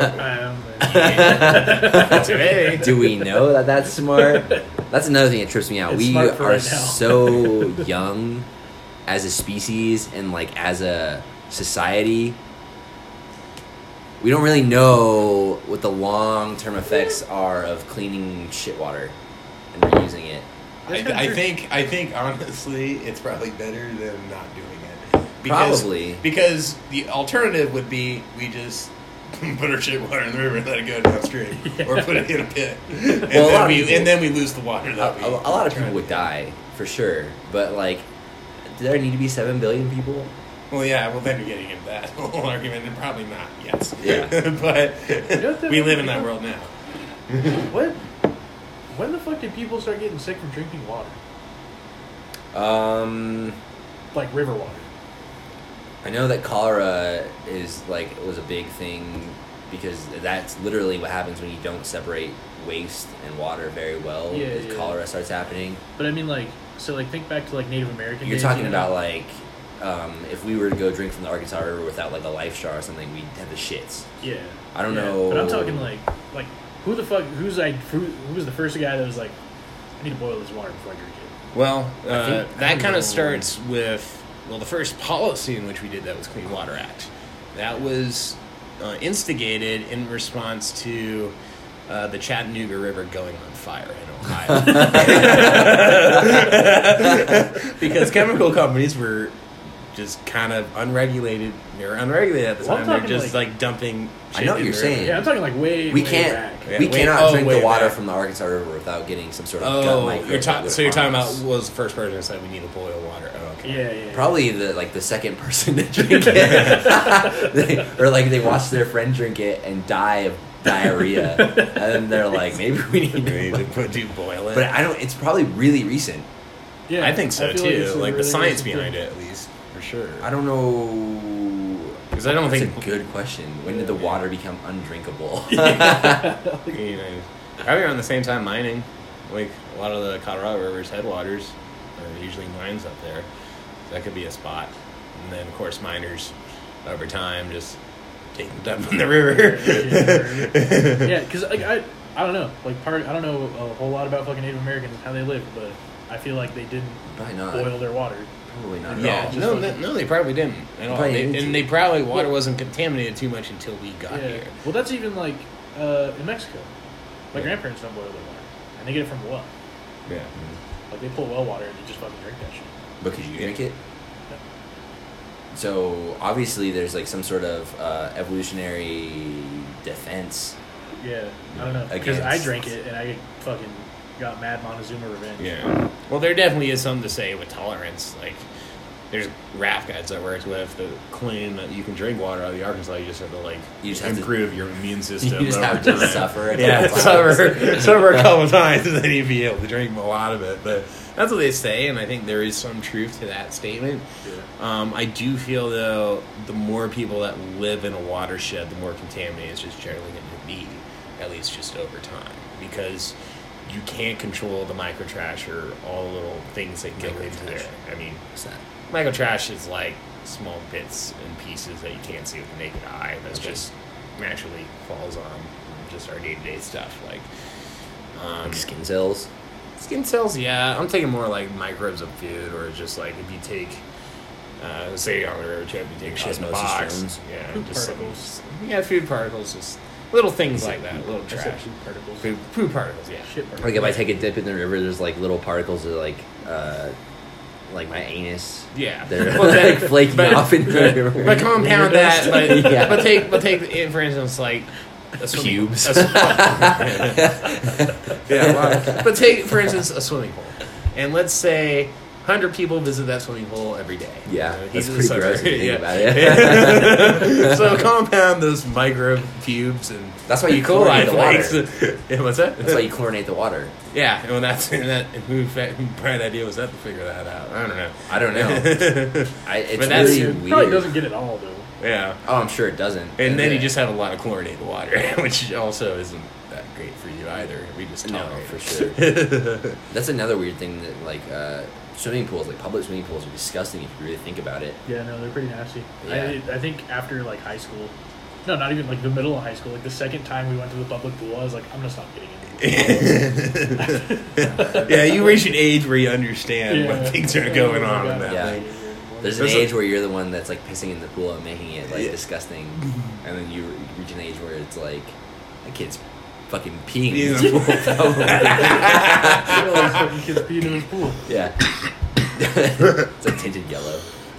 That's
okay.
Do we know that that's smart? That's another thing that trips me out. We are so young as a species and like as a society. We don't really know what the long-term effects are of cleaning shit water and reusing it.
I think honestly, it's probably better than not doing it. Because the alternative would be we just put our shit water in the river and let it go downstream, or put it in a pit, and then we lose the water.
A lot of people would die for sure, but like, do there need to be 7 billion people?
Well, yeah. Well, then you're getting into that whole argument, and probably not. Yes.
Yeah.
But we live in that world now.
When the fuck did people start getting sick from drinking water? Like river water.
I know that cholera was a big thing because that's literally what happens when you don't separate waste and water very well. Cholera starts happening.
But I mean, think back to like Native American.
You're talking about like if we were to go drink from the Arkansas River without like a life straw or something, we'd have the shits.
Yeah.
I don't know.
But I'm talking like who the fuck who was the first guy that was like, I need to boil this water before I drink it.
Well, that kind of starts with. Well, the first policy in which we did that was Clean Water Act. That was instigated in response to the Chattanooga River going on fire in Ohio. Because chemical companies were just kind of unregulated. They were unregulated at the time. They're just like dumping shit.
I know what you're saying.
Yeah, I'm talking like way back.
We cannot drink the water from the Arkansas River without getting some sort of gut microbe.
So you're talking about was the first person that said we need to boil water. Oh, okay.
Yeah.
Probably the second person to drink it. Or like they watch their friend drink it and die of diarrhea. And they're like, maybe we need
to boil it.
But it's probably really recent.
Yeah, I think so too. Like the science behind it, at least. Sure.
I don't know,
because I don't think
it's a good question. When did the water become undrinkable?
Probably around the same time mining. Like a lot of the Colorado River's headwaters are usually mines up there. So that could be a spot. And then of course miners over time just take the dump in the river.
Yeah, because like I don't know. Like I don't know a whole lot about fucking Native Americans and how they live, but I feel like they didn't boil their water.
Probably not.
Yeah, no, they probably didn't at all. They probably water wasn't contaminated too much until we got here.
Well, that's even like in Mexico. My grandparents don't boil their water, and they get it from a well.
Yeah,
like they pull well water and they just fucking drink that shit.
Because you drink it.
Yeah.
So obviously, there's like some sort of evolutionary defense.
Yeah, I don't know because I drank it and I fucking got mad Montezuma revenge.
Yeah. Well, there definitely is something to say with tolerance. Like, there's raft guides I worked with that claim that you can drink water out of the Arkansas. You just have to improve your immune system.
You just have to suffer.
Suffer a couple times, and then you'd be able to drink a lot of it. But that's what they say, and I think there is some truth to that statement. Yeah. I do feel though, the more people that live in a watershed, the more contaminated it's just generally going to be, at least just over time, because you can't control the microtrash or all the little things that go into there. I mean,
what's that?
Microtrash is like small bits and pieces that you can't see with the naked eye. That just naturally falls on just our day-to-day stuff, like
skin cells.
Skin cells, yeah. I'm thinking more like microbes of food, or just like if you take, say on a road trip, you take shit in a box.
Stones.
Yeah,
Food
just
particles.
food particles, just little things like that, little
I said
trash.
food particles.
Food particles, yeah.
Shit particles.
Like if I take a dip in the river, there's like little particles of like my anus.
Yeah.
They're
Well,
like flaking off in the river.
But compound
dust.
that, but,
Yeah.
but take for instance, like
Pubes.
Yeah, well, but take for instance a swimming pool, and let's say 100 people visit that swimming pool every day.
Yeah,
He's
that's
a
pretty gross
sucker.
if you think
Yeah.
about it.
So compound those micro pubes and
That's why you
E. coli
chlorinate the water.
flakes. Yeah, what's that?
That's why you chlorinate the water.
Yeah, well, who bright idea was that to figure that out? I don't know.
I don't know. It's
But that's-
really
It
weird.
probably doesn't get it all though.
Yeah.
Oh, I'm sure it doesn't.
And then
Yeah.
you just have a lot of chlorinated water, which also isn't that great for you either. We just
No,
tolerate
for
it.
sure. That's another weird thing that like swimming pools, like public swimming pools, are disgusting if you really think about it.
Yeah, no, they're pretty nasty.
Yeah.
I think after like high school, no, not even like the middle of high school, like the second time we went to the public pool, I was like, I'm gonna stop getting in.
Yeah, you reach an age where you understand
Yeah.
what things are going on in that.
Yeah.
Like,
There's an
There's a-
age where you're the one that's like pissing in the pool and making it like
Yeah.
disgusting, and then you reach an age where it's like a kid's fucking peeing
Yeah.
in the pool.
Fucking kids peeing in his pool.
Yeah, it's like tinted yellow.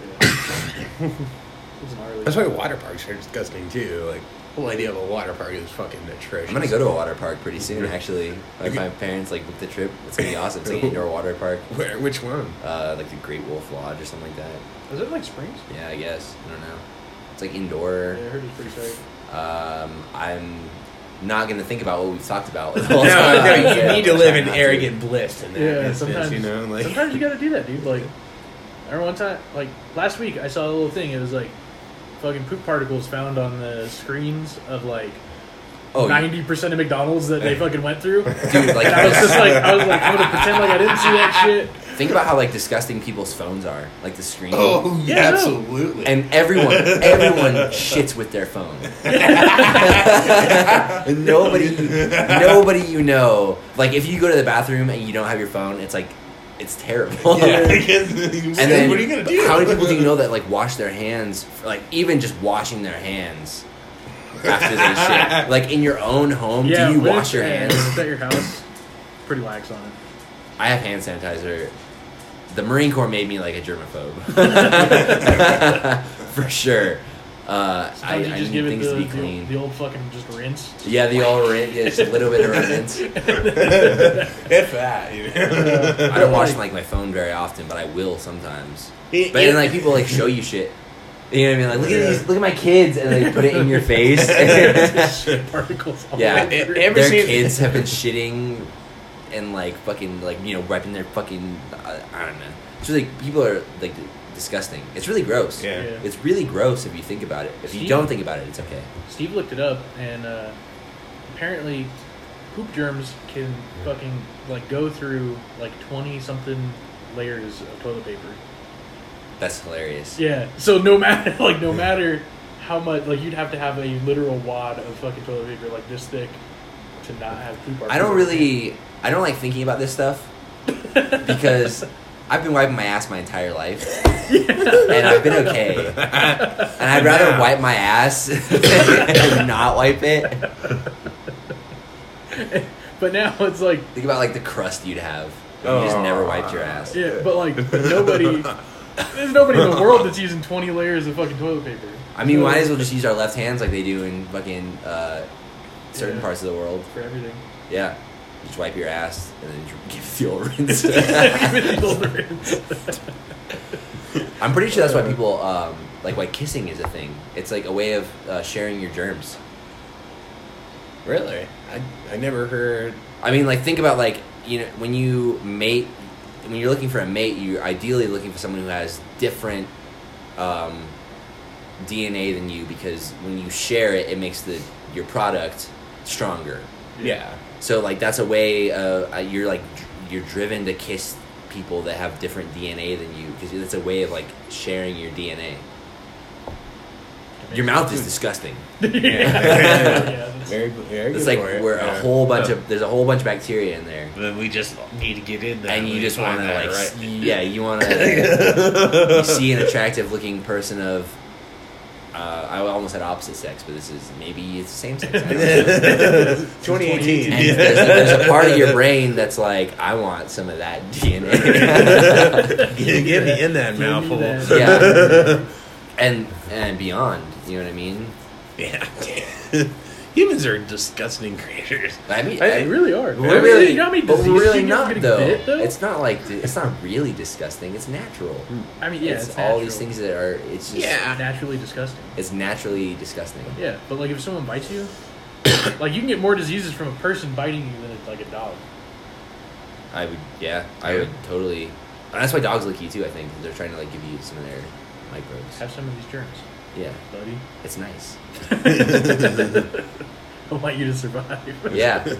It's gnarly.
that's why water parks are disgusting too. Like, the whole idea of a water park is fucking atrocious.
I'm gonna go to a water park pretty soon. Actually, like my parents like booked the trip. It's gonna be awesome. It's like an indoor water park,
Where? Which one?
like the Great Wolf Lodge or something like that.
Is it like Springs?
Yeah, I guess. I don't know. It's like indoor.
Yeah, I heard it's pretty sick.
I'm not gonna think about what we've talked about.
No, you
Yeah,
need to live in
try not
arrogant bliss in that
Yeah,
instance,
sometimes
you know? Like,
sometimes you gotta do that, dude. Like, I remember one time, like last week, I saw a little thing. It was like fucking poop particles found on the screens of like
Oh,
90% of McDonald's that they fucking went through.
dude, like
And I was like, I'm gonna pretend like I didn't see that shit.
think about how like disgusting people's phones are, like the screen.
oh,
Yeah, no.
absolutely.
And everyone shits with their phone. nobody you know. Like if you go to the bathroom and you don't have your phone, it's like it's terrible.
yeah,
And then
what are you gonna do?
How many people do you know that like wash their hands, like even just washing their hands after they shit? Like in your own home,
Yeah,
do you
when
wash
it's-
your
when
hands?
it's at your house, pretty lax on it.
I have hand sanitizer. The Marine Corps made me like a germaphobe. For sure. I
Sometimes you just
need
give it
things to be clean.
the old fucking just rinse.
Yeah, the all rinse. Yeah, just a little bit of rinse.
If that, you know?
I don't wash like my phone very often, but I will sometimes.
Yeah.
But then like people like show you shit. You know what I mean? Like look at these, look at my kids, and they put it in your face.
Shit particles. All
Yeah,
over.
Ever
their
seen-
kids have been shitting and like fucking like wiping their fucking I don't know. It's really people are like disgusting. It's really gross.
Yeah.
Yeah.
It's really gross if you think about it. If you
Steve-
don't think about it, it's okay.
Steve looked it up, and apparently, poop germs can fucking like go through like 20 something layers of toilet paper.
That's hilarious.
Yeah. So no matter how much, like you'd have to have a literal wad of fucking toilet paper like this thick to not have poop.
I don't like thinking about this stuff because I've been wiping my ass my entire life, and I've been okay. And I'd rather wipe my ass than not wipe it.
But now it's like,
Think about like the crust you'd have if you just never wiped your ass.
yeah, but like there's nobody in the world that's using 20 layers of fucking toilet paper.
I mean, we
So-
might as well just use our left hands like they do in fucking certain
Yeah.
parts of the world.
for everything.
Yeah. Just wipe your ass and then give it the old rinse.
Give it the old rinse.
I'm pretty sure that's why people, like why kissing is a thing. It's like a way of sharing your germs.
Really? I never heard.
I mean, like, think about, like, when you mate, when you're looking for a mate, you're ideally looking for someone who has different DNA than you, because when you share it, it makes your product stronger.
Yeah.
So, like, that's a way you're driven to kiss people that have different DNA than you, because it's a way of like sharing your DNA. Your mouth is disgusting.
Very, very.
It's like we're a whole bunch of there's a whole bunch of bacteria in there.
Then we just need to get in there,
and you just want to like,
right?
you want to. You see an attractive looking person of. I almost had opposite sex, but maybe it's the same sex.
2018.
And there's a part of your brain that's like, I want some of that DNA.
Get me in that mouthful.
Yeah. And beyond, you know what I mean?
Yeah. Humans are disgusting creatures.
I mean,
they really are.
We're really,
you know how many
but we're really not though.
Bit, though.
It's not like it's not really disgusting. It's natural.
I mean, yeah,
it's all these things that are. It's just
naturally disgusting.
It's naturally disgusing.
Yeah, but like if someone bites you, like you can get more diseases from a person biting you than like a dog.
I would totally. And that's why dogs lick you too. I think they're trying to like give you some of their microbes.
Have some of these germs.
Yeah,
buddy.
It's nice.
I want you to survive.
Yeah.
That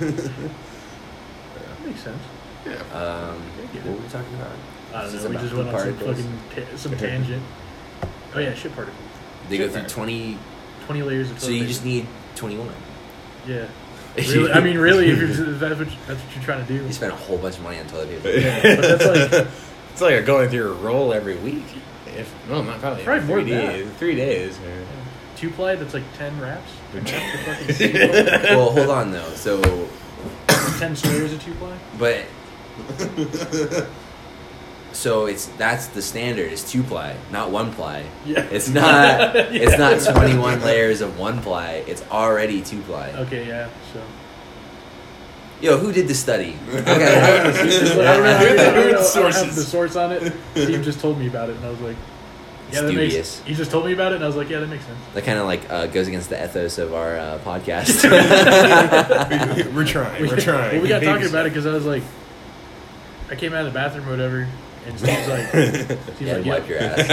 makes sense.
Yeah. What were we talking about?
I don't know. We just went on some tangent. Oh yeah, shit particles.
They go through 20
layers of.
So you just need 21.
Yeah. Really, I mean, really, if that's what you're trying to do.
You spend a whole bunch of money on toilet paper.
Yeah, but that's like
it's like going through a roll every week. Not probably
more than
days. 3 days.
2-ply, that's like 10 wraps.
Well, hold on though. So
10 squares of 2-ply.
But so that's the standard. It's 2-ply, not 1-ply.
Yeah.
It's not. Yeah. It's not 21 layers of 1-ply. It's already 2-ply.
Okay. Yeah. So.
Yo, who did the study?
I don't have the source on it. Steve just told me about it, and I was like, "Yeah, that makes sense." He just told me about it, and I was like, "Yeah, that makes sense."
That kind of like goes against the ethos of our podcast.
We're trying.
Well, we got talking about it because I was like, I came out of the bathroom or whatever, and Steve's like,
wipe your ass.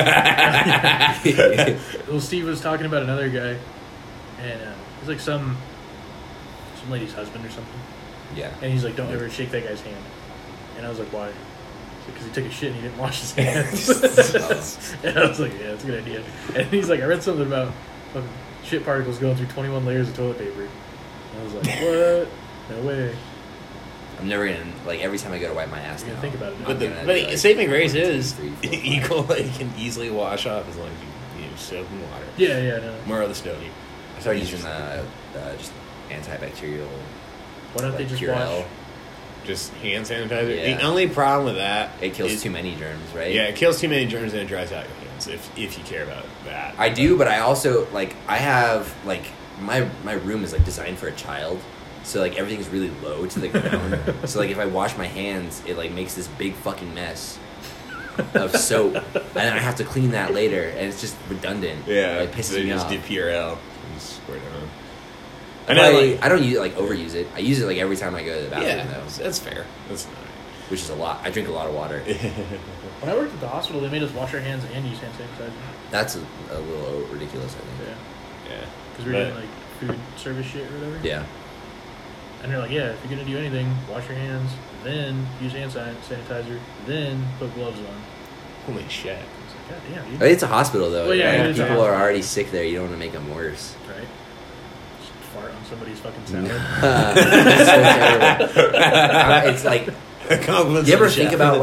Well, Steve was talking about another guy, and he's like some lady's husband or something.
Yeah.
And he's like, don't ever shake that guy's hand. And I was like, why? Because he took a shit and he didn't wash his hands. And I was like, yeah, that's a good idea. And he's like, I read something about fucking shit particles going through 21 layers of toilet paper. And I was like, what? No way.
I'm never going to, like, every time I go to wipe my ass now.
Think about it.
But the saving grace is you can easily wash off as long as you use soap and water.
Yeah, no.
More of the stogie.
I started using just antibacterial.
Why don't they just wash?
Just hand sanitizer.
Yeah.
The only problem with that,
it kills too many germs, right?
Yeah, it kills too many germs and it dries out your hands. If you care about that,
I do, but I also I have my room is like designed for a child, so like everything's really low to the ground. So like if I wash my hands, it like makes this big fucking mess of soap, and then I have to clean that later, and it's just redundant.
Yeah,
it pisses me off.
Just do PRL and squirt it on.
I don't use it, overuse it. I use it every time I go to the bathroom, though.
That's fair. That's not.
Which is a lot. I drink a lot of water.
When I worked at the hospital, they made us wash our hands and use hand sanitizer.
That's a little ridiculous, I think.
Yeah. Because we were doing food service shit or whatever.
Yeah.
And they're like, yeah, if you're gonna do anything, wash your hands, then use hand sanitizer, then put gloves on.
Holy shit!
It's like, God damn, dude.
It's a hospital, though.
Well, yeah,
people are already sick there. You don't want to make them worse.
Right. Fart on somebody's fucking salad.
It's so terrible. It's like, you ever think about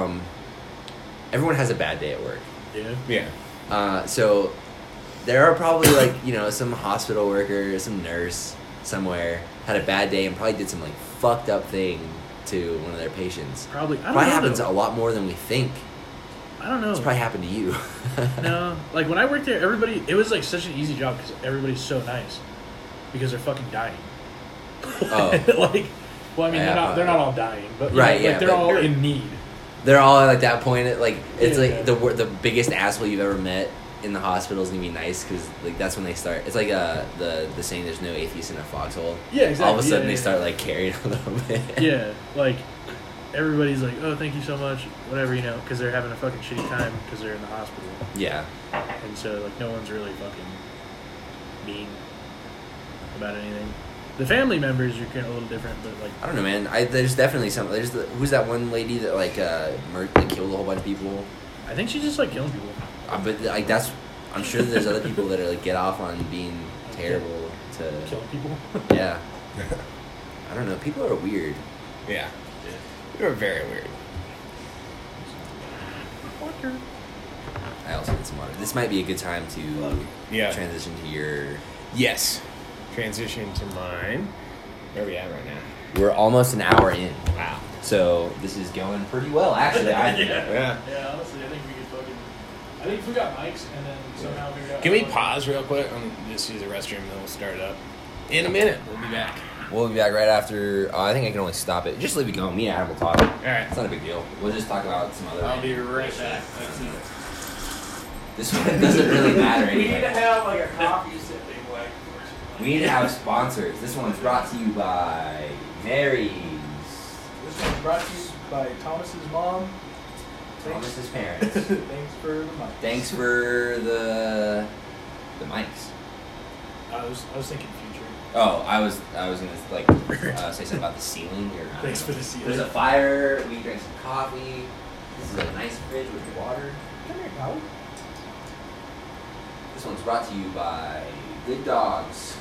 everyone has a bad day at work.
Yeah.
So there are probably some hospital worker, some nurse somewhere had a bad day and probably did some fucked up thing to one of their patients.
Probably
happens a lot more than we think.
I don't know.
It's probably happened to you.
No, when I worked there, it was such an easy job because everybody's so nice. Because they're fucking dying.
Oh.
Well, I mean, they're not all dying, but
right,
they're all in need.
They're all at that point. The biggest asshole you've ever met in the hospital is gonna be nice because that's when they start. It's like the saying, "There's no atheist in a foxhole."
Yeah, exactly.
All of a sudden, they start caring a little bit.
Yeah, everybody's like, "Oh, thank you so much," whatever, because they're having a fucking shitty time because they're in the hospital.
Yeah.
And so no one's really fucking mean about anything. The family members are kind of a little different, but like
I don't know, man. There's definitely some. Who's that one lady that like killed a whole bunch of people?
I think she's just like killing people.
But like that's, I'm sure that there's other people that are like get off on being terrible to
kill people.
Yeah. I don't know. People are weird.
Yeah. They're very weird.
I also need some water. This might be a good time to transition to your...
Yes. Transition to mine. Where are we at right now?
We're almost an hour in.
Wow.
So this is going pretty well, actually.
Yeah, honestly, I think we could fucking... I think if we got mics and then somehow figure out...
Can we pause real quick and just use the restroom and then we'll start it up? In a minute. We'll be back.
We'll be back right after... I think I can only stop it. Just leave it going. Me and Adam will talk.
Alright.
It's not a big deal. We'll just talk about some other...
I'll be right back.
This one doesn't really matter anyway.
We need to have like a coffee sipping like.
We need to have sponsors. This one's brought to you by Mary's.
This one's brought to you by Thomas's mom.
Thomas's parents.
Thanks for the mics.
Thanks for the mics.
I was thinking future.
Oh, I was gonna like say something about the ceiling. Or not.
Thanks for the ceiling.
There's a fire. We drank some coffee. This is a nice fridge with water.
Come here, pal.
This one's brought to you by Good Dogs.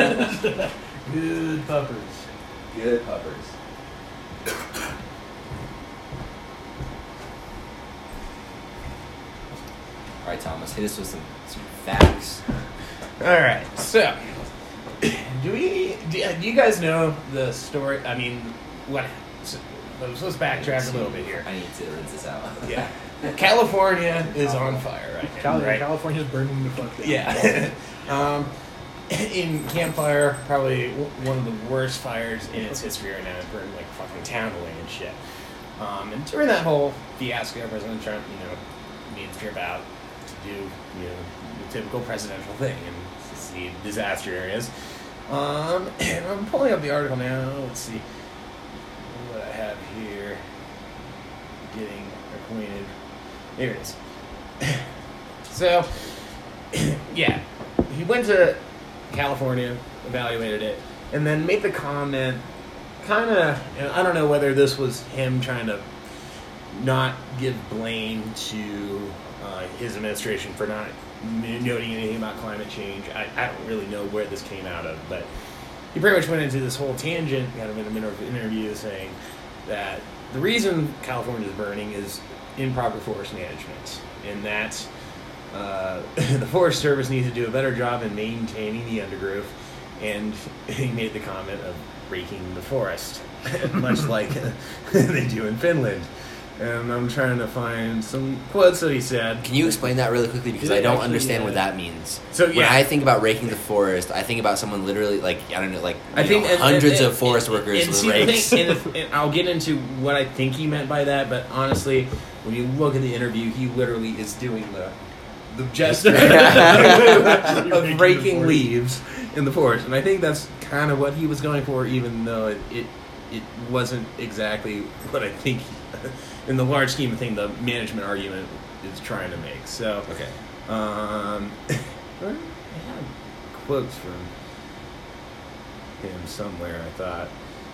Good puppers.
Good puppers. All right, Thomas, hit us with some facts.
All right, so do you guys know the story? I mean, let's backtrack a little bit here.
I need to rinse this out.
Yeah, California is on fire right now. Right?
California's burning the fuck down.
Yeah. In Camp Fire, probably one of the worst fires in its history right now. It's burning like fucking town away and shit. And during that whole fiasco, President Trump, needs to trip out to do, the typical presidential thing and see disaster areas. And I'm pulling up the article now. Let's see what I have here. Getting acquainted. There it is. So, yeah, he went to California, evaluated it, and then made the comment, kind of, I don't know whether this was him trying to not give blame to his administration for not noting anything about climate change. I don't really know where this came out of, but he pretty much went into this whole tangent, kind of in an interview, saying that the reason California is burning is improper forest management, and that the Forest Service needs to do a better job in maintaining the undergrowth, and he made the comment of raking the forest, much like they do in Finland. And I'm trying to find some quotes that he said.
Can you explain that really quickly? Because I don't understand what that means.
So yeah,
when I think about raking the forest, I think about someone literally, like, I don't know, like,
I think
hundreds of forest workers with rakes.
And I'll get into what I think he meant by that, but honestly, when you look at the interview, he literally is doing the gesture of raking leaves in the forest. And I think that's kind of what he was going for, even though it wasn't exactly what I think in the large scheme of things the management argument is trying to make. So,
okay.
I have quotes from him somewhere, I thought.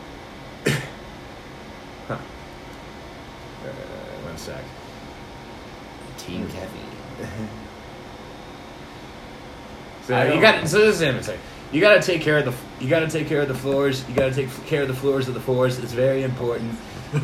Huh. One sec.
Team Kevy.
So this is him. It's like, you gotta take care of the floors. You gotta take care of the floors of the forest. It's very important.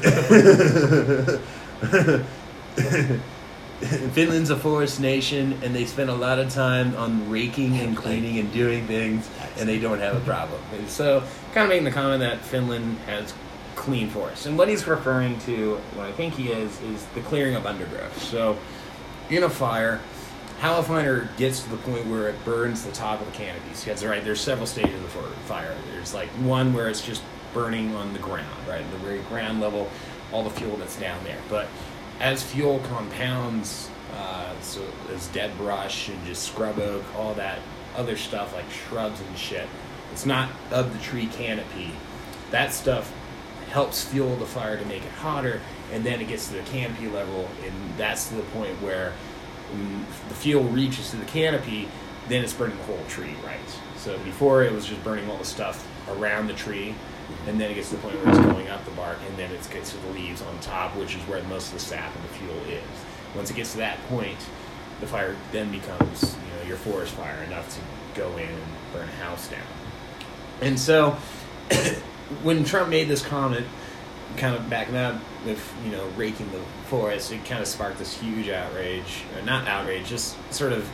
Finland's a forest nation, and they spend a lot of time on raking and cleaning and doing things, and they don't have a problem. And so, kind of making the comment that Finland has clean forests. And what he's referring to, what I think he is the clearing of undergrowth. So, in a fire, how a fire gets to the point where it burns the top of the canopies. Because, right, there's several stages of the fire. There's like one where it's just burning on the ground, right, at the very ground level, all the fuel that's down there. But as fuel compounds, so as dead brush and just scrub oak, all that other stuff like shrubs and shit, it's not of the tree canopy. That stuff helps fuel the fire to make it hotter, and then it gets to the canopy level, and that's to the point where when the fuel reaches to the canopy, then it's burning the whole tree, right? So before it was just burning all the stuff around the tree, and then it gets to the point where it's going up the bark, and then it gets to the leaves on top, which is where most of the sap and the fuel is. Once it gets to that point, the fire then becomes, your forest fire, enough to go in and burn a house down. And so, when Trump made this comment, kind of backing up with, raking the forest, it kind of sparked this huge outrage, or not outrage, just sort of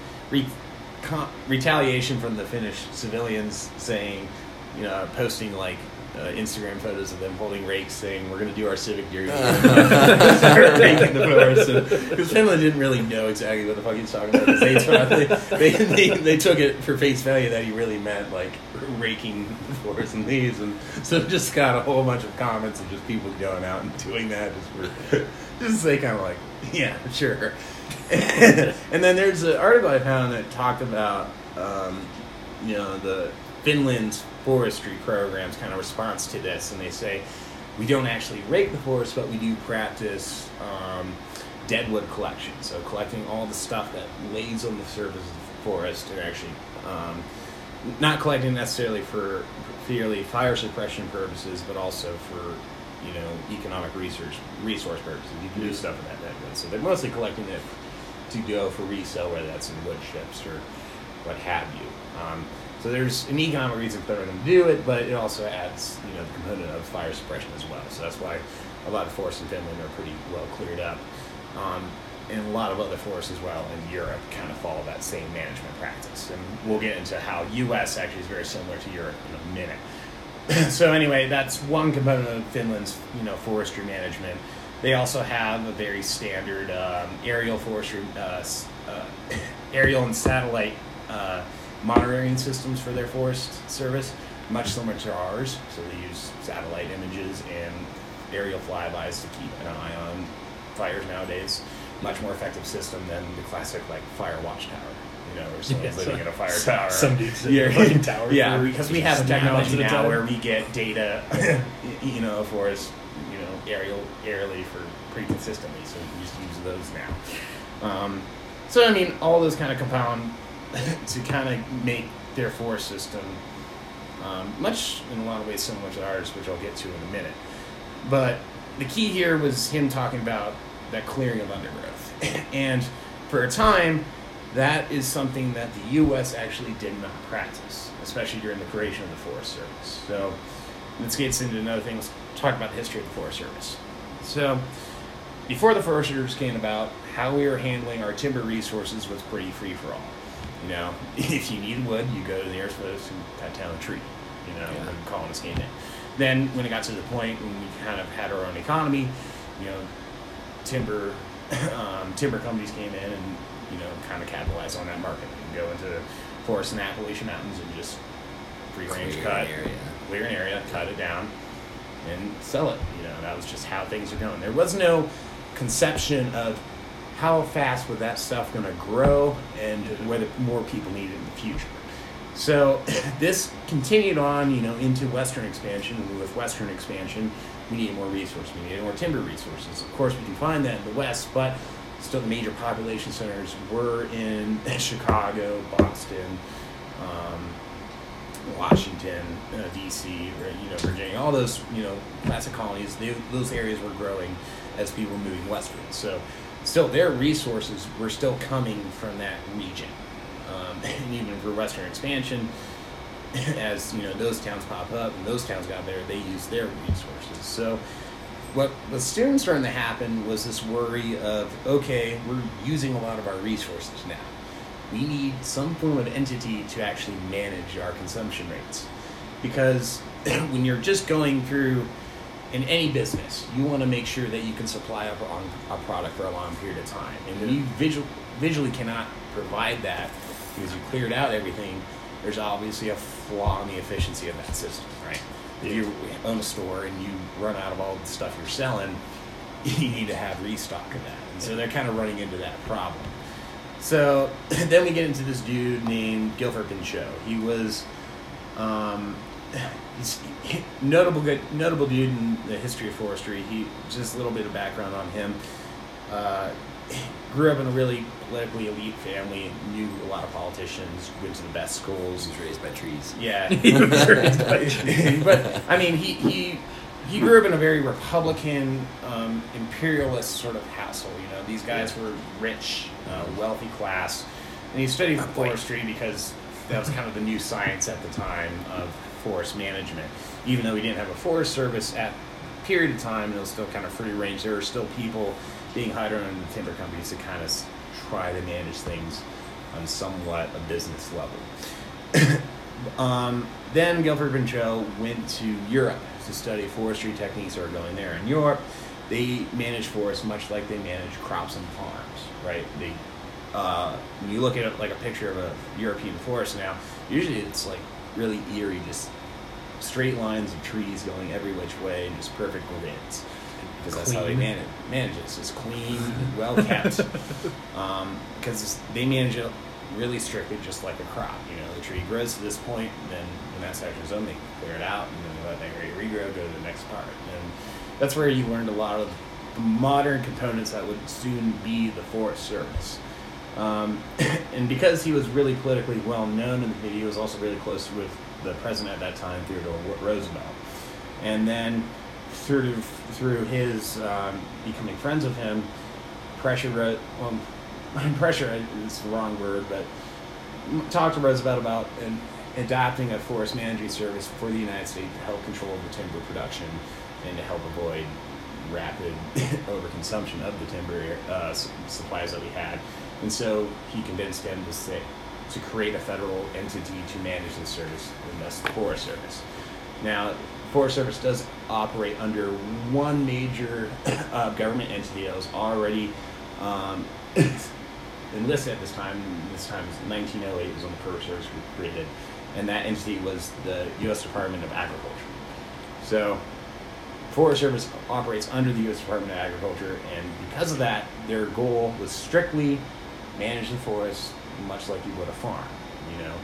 retaliation from the Finnish civilians saying, posting like Instagram photos of them holding rakes, saying we're going to do our civic duty, start raking the forest. Because Finland didn't really know exactly what the fuck he was talking about. They took it for face value that he really meant like raking the forest and leaves, and so just got a whole bunch of comments of just people going out and doing that just to say kind of like, yeah, sure. And then there's an article I found that talked about the Finland's forestry program's kind of response to this, and they say we don't actually rake the forest, but we do practice deadwood collection, so collecting all the stuff that lays on the surface of the forest, and actually not collecting necessarily for purely fire suppression purposes, but also for economic resource purposes. You can do stuff with that deadwood, so they're mostly collecting it to go for resale, whether that's in wood chips or what have you. So there's an economic reason for them to do it, but it also adds, the component of fire suppression as well. So that's why a lot of forests in Finland are pretty well cleared up. And a lot of other forests as well in Europe kind of follow that same management practice. And we'll get into how U.S. actually is very similar to Europe in a minute. So anyway, that's one component of Finland's, forestry management. They also have a very standard aerial forestry, aerial and satellite monitoring systems for their forest service, much similar to ours. So they use satellite images and aerial flybys to keep an eye on fires nowadays. Much more effective system than the classic fire watchtower. Or someone's living in a fire tower.
Some dude's in a fucking tower.
Yeah, because we have technology now where we get data, forest, aerially for pretty consistently. So we can just use those now. So I mean, all those kind of compound to kind of make their forest system much, in a lot of ways, similar to ours, which I'll get to in a minute. But the key here was him talking about that clearing of undergrowth. And for a time, that is something that the U.S. actually did not practice, especially during the creation of the Forest Service. So let's get into another thing. Let's talk about the history of the Forest Service. So before the Forest Service came about, how we were handling our timber resources was pretty free-for-all. If you needed wood, you go to the nearest forest and cut down a tree, and call it a scheme. Then when it got to the point when we kind of had our own economy, timber companies came in and, kind of capitalized on that market and go into forests in the Appalachian Mountains and just free-range cut, clear an area, cut it down, and sell it. That was just how things are going. There was no conception of how fast was that stuff going to grow and whether more people needed it in the future. So this continued on, into Western expansion. And with Western expansion, we needed more resources. We needed more timber resources. Of course, we can find that in the West, but still the major population centers were in Chicago, Boston, Washington, D.C., Virginia. All those, classic colonies, those areas were growing as people were moving westward. So still, their resources were still coming from that region. And even for Western expansion, as those towns pop up and those towns got there, they use their resources. So what was soon starting to happen was this worry of, okay, we're using a lot of our resources now. We need some form of entity to actually manage our consumption rates. Because when you're just going through, in any business, you want to make sure that you can supply a product for a long period of time. And when you visually cannot provide that, because you cleared out everything, there's obviously a flaw in the efficiency of that system, right? If you own a store and you run out of all the stuff you're selling, you need to have restock of that. And so they're kind of running into that problem. So then we get into this dude named Guilford Pinchot. He was he's notable dude in the history of forestry. Just a little bit of background on him. grew up in a really politically elite family, knew a lot of politicians, went to the best schools.
He was raised by trees.
Yeah, he was raised by trees. But I mean, he grew up in a very Republican, imperialist sort of household. You know, these guys were rich, wealthy class, and he studied forestry because that was kind of the new science at the time of forest management. Even though he didn't have a forest service at a period of time, it was still kind of free range. There were still people being hired on the timber companies to kind of try to manage things on somewhat a business level. Then Guilford Pinchot went to Europe to study forestry techniques that were going there. In Europe, they manage forests much like they manage crops and farms, right? They, when you look at like a picture of a European forest now, usually it's like really eerie, just straight lines of trees going every which way and just perfect grids. Because that's how they manage it. It's just clean, well kept. Because they manage it really strictly, just like a crop. You know, the tree grows to this point, and then when that section's done, they clear it out, and then they let that regrow, go to the next part. And that's where you learned a lot of the modern components that would soon be the Forest Service. And because he was really politically well known in the community, he was also really close with the president at that time, Theodore Roosevelt. And then through his becoming friends with him, pressure is the wrong word, but talked to Roosevelt about adopting a forest management service for the United States to help control the timber production and to help avoid rapid overconsumption of the timber supplies that we had. And so he convinced him to create a federal entity to manage this service, and thus the Forest Service. Now, Forest Service does operate under one major government entity that was already enlisted at this time. This time was 1908 was when the Forest Service was created, and that entity was the U.S. Department of Agriculture. So, Forest Service operates under the U.S. Department of Agriculture, and because of that, their goal was strictly manage the forest much like you would a farm. You know,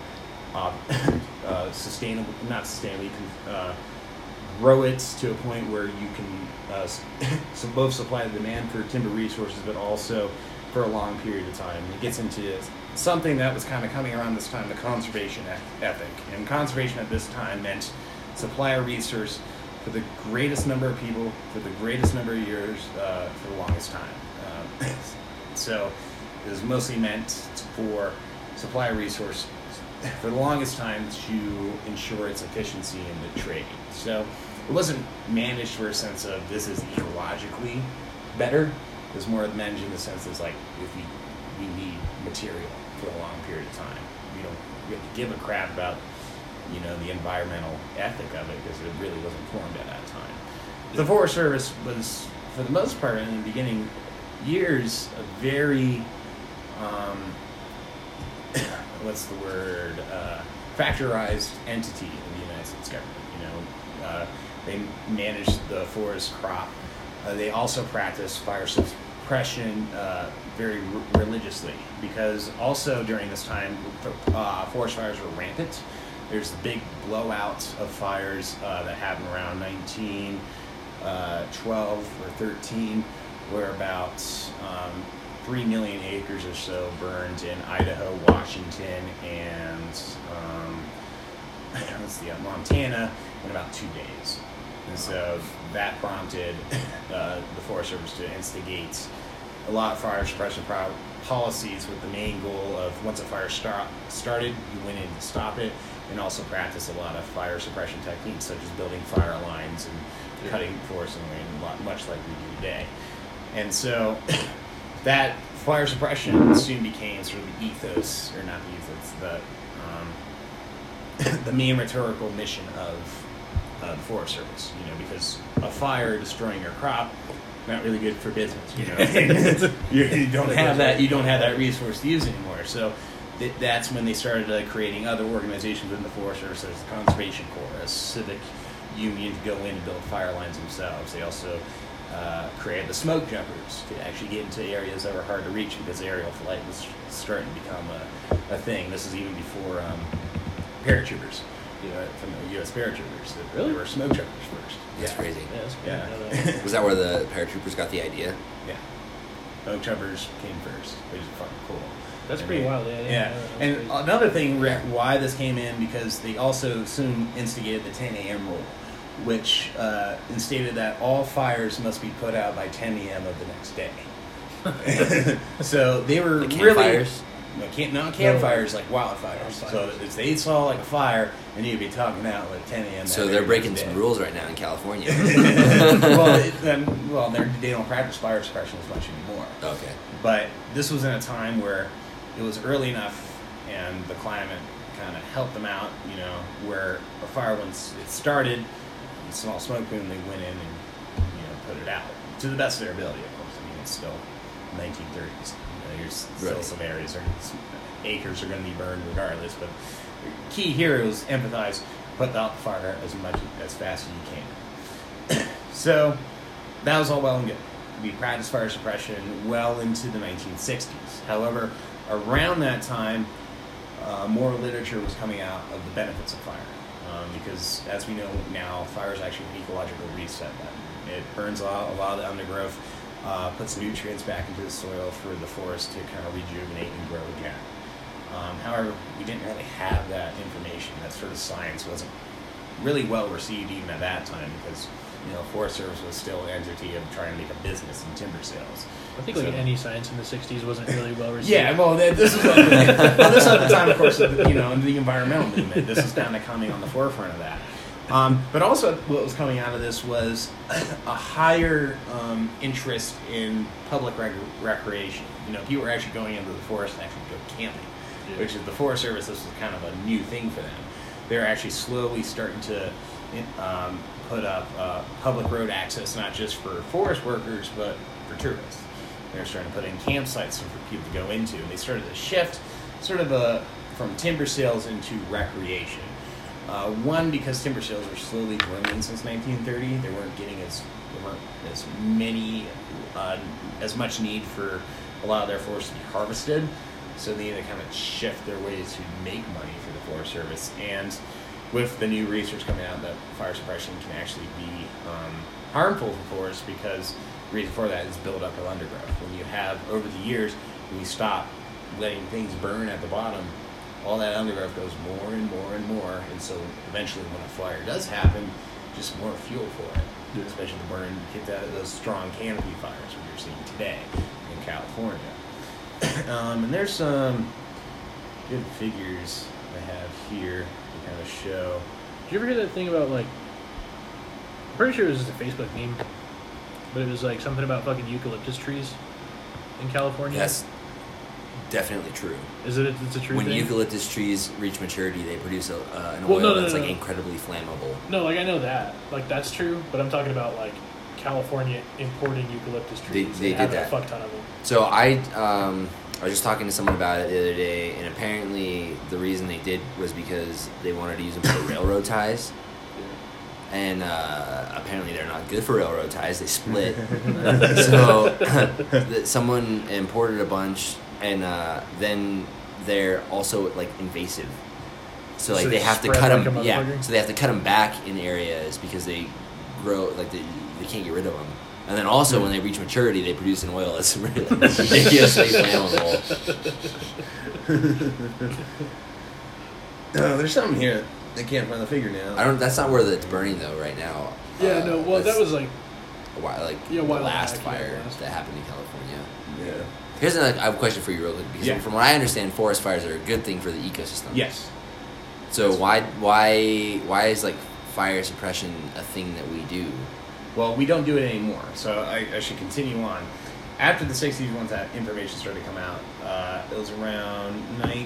not sustainably. Grow it to a point where you can both supply the demand for timber resources, but also for a long period of time. It gets into something that was kind of coming around this time, the conservation ethic. And conservation at this time meant supply a resource for the greatest number of people, for the greatest number of years, for the longest time. So it was mostly meant for supply a resource for the longest time to ensure its efficiency in the trade. So it wasn't managed for a sense of this is ecologically better. It was more managed in the sense of like if we need material for a long period of time. We don't really give a crap about, you know, the environmental ethic of it because it really wasn't formed at that time. The Forest Service was, for the most part, in the beginning years, a very what's the word? Factorized entity in the United States government. You know, they managed the forest crop. They also practiced fire suppression very religiously because also during this time, forest fires were rampant. There's the big blowouts of fires that happened around 1912 or 13, where about 3 million acres or so burned in Idaho, Washington, and Montana in about 2 days. And so that prompted the Forest Service to instigate a lot of fire suppression policies with the main goal of once a fire started, you went in to stop it, and also practice a lot of fire suppression techniques such as building fire lines and cutting forests in much like we do today. And so that fire suppression soon became sort of the ethos, or not the ethos, the main rhetorical mission of the Forest Service. You know, because a fire destroying your crop, not really good for business. You know, you don't have that. You don't have that resource to use anymore. So that's when they started creating other organizations within the Forest Service. There's the Conservation Corps, a civic union to go in and build fire lines themselves. They also created the smoke jumpers to actually get into areas that were hard to reach because aerial flight was starting to become a thing. This is even before paratroopers, you know, from the U.S. paratroopers. Really? They were smoke jumpers first.
That's crazy.
Yeah, that's crazy.
Was that where the paratroopers got the idea?
Yeah. Oak Chubbers came first, which is fucking cool.
That's pretty wild, yeah.
Yeah. And crazy. Another thing, why this came in, because they also soon instigated the 10 a.m. rule, which instated that all fires must be put out by 10 a.m. of the next day. So they were really... Not campfires, like wildfires. So if they saw like a fire, and you'd be talking out like 10 a.m.
So they're breaking some rules right now in California.
Well, they don't practice fire suppression as much anymore.
Okay.
But this was in a time where it was early enough, and the climate kind of helped them out. Where a fire, once it started, a small smoke plume, they went in and put it out to the best of their ability. Of course, I mean it's still 1930s. There's still some areas, or acres are going to be burned regardless. But the key here is empathize, put out the fire as fast as you can. So that was all well and good. We practiced fire suppression well into the 1960s. However, around that time, more literature was coming out of the benefits of fire. Because as we know now, fire is actually an ecological reset button. It burns a lot of the undergrowth. Puts nutrients back into the soil for the forest to kind of rejuvenate and grow again. However, we didn't really have that information. That sort of science wasn't really well received even at that time, because Forest Service was still an entity of trying to make a business in timber sales.
I think any science in the 60s wasn't really well received.
Yeah, well, this was this was at the time, of course, of the environmental movement. This is kind of coming on the forefront of that. But also what was coming out of this was a higher interest in public recreation. People were actually going into the forest and actually go camping, which is the Forest Service. This was kind of a new thing for them. They're actually slowly starting to put up public road access, not just for forest workers, but for tourists. They're starting to put in campsites for people to go into. And they started to shift from timber sales into recreation. One, because timber sales were slowly dwindling since 1930. There weren't as much need for a lot of their forests to be harvested. So they need to kind of shift their ways to make money for the Forest Service. And with the new research coming out that fire suppression can actually be harmful for forests, because the reason for that is buildup of undergrowth. When you have, over the years, when you stop letting things burn at the bottom, all that undergrowth goes more and more and more, and so eventually when a fire does happen, just more fuel for it. Yeah. Especially the burn, get those strong canopy fires which you're seeing today in California. And there's some good figures I have here to kind of show.
Did you ever hear that thing about, like, I'm pretty sure it was just a Facebook meme, but it was like something about fucking eucalyptus trees in California?
That's definitely true.
Is it? It's a true
thing? When eucalyptus trees reach maturity, they produce an oil that's incredibly flammable.
No, like I know that. Like that's true, but I'm talking about like California importing eucalyptus trees.
They did that.
A fuck ton of them.
So I was just talking to someone about it the other day, and apparently the reason they did was because they wanted to use them for railroad ties. And apparently they're not good for railroad ties. They split. So someone imported a bunch, and then they're also like invasive. So like they have to cut them. So they have to cut them back in areas because they grow like they can't get rid of them. And then also when they reach maturity, they produce an oil that's really ridiculously flammable.
No, there's something here. I can't find the figure now.
That's not where it's burning though right now.
Yeah, no. Well, that was like
a while, the last fire that happened in California.
Yeah.
Here's I have a question for you real quick, because from what I understand, forest fires are a good thing for the ecosystem.
Yes.
So why is like fire suppression a thing that we do?
Well, we don't do it anymore. So I should continue on. After the 60s, once that information started to come out, it was around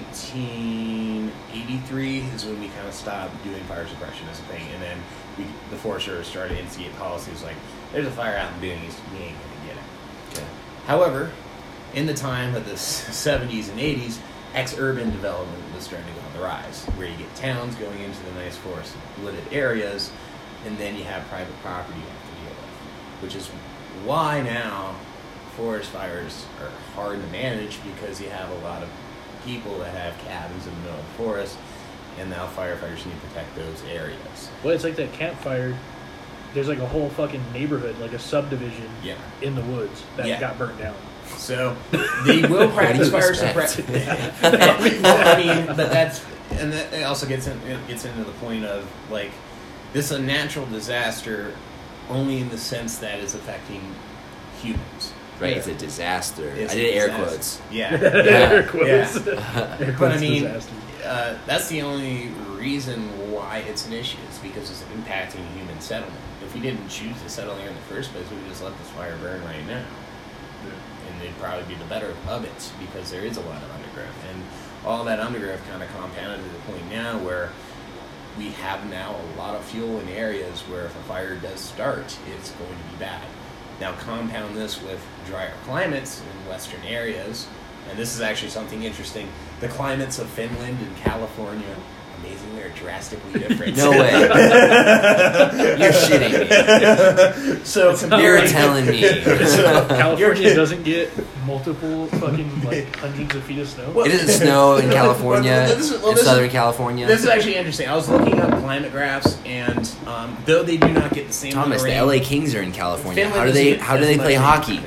1983 is when we kind of stopped doing fire suppression as a thing, and then the Forest Service started to instigate policies like, there's a fire out in Boone East, we ain't going to get it.
Okay.
However, in the time of the 70s and 80s, ex-urban development was starting to go on the rise, where you get towns going into the nice forest wooded areas, and then you have private property you have to deal with, which is why now forest fires are hard to manage, because you have a lot of people that have cabins in the middle of the forest, and now firefighters need to protect those areas.
Well, it's like that campfire. There's like a whole fucking neighborhood, like a subdivision in the woods that got burnt down.
So they will practice fire suppression. But that's, and that it also gets into the point of like, this is a natural disaster only in the sense that it's affecting humans.
Right, it's a disaster. I did air quotes.
Yeah.
Air quotes.
Yeah. But I mean, that's the only reason why it's an issue, is because it's impacting human settlement. If we didn't choose to settle there in the first place, we would just let this fire burn right now. And it'd probably be the better of it, because there is a lot of undergrowth. And all that undergrowth kind of compounded to the point now where we have now a lot of fuel in areas where if a fire does start, it's going to be bad. Now compound this with drier climates in western areas, and this is actually something interesting. The climates of Finland and California, amazingly, are drastically different.
No way. You're shitting me.
So
you're telling me.
So California doesn't get multiple fucking like hundreds of feet of snow?
It doesn't snow in California, in Southern California.
This is actually interesting. I was looking up climate graphs, and though they do not get the same
Thomas, the LA Kings are in California.
Finland
How do they play hockey?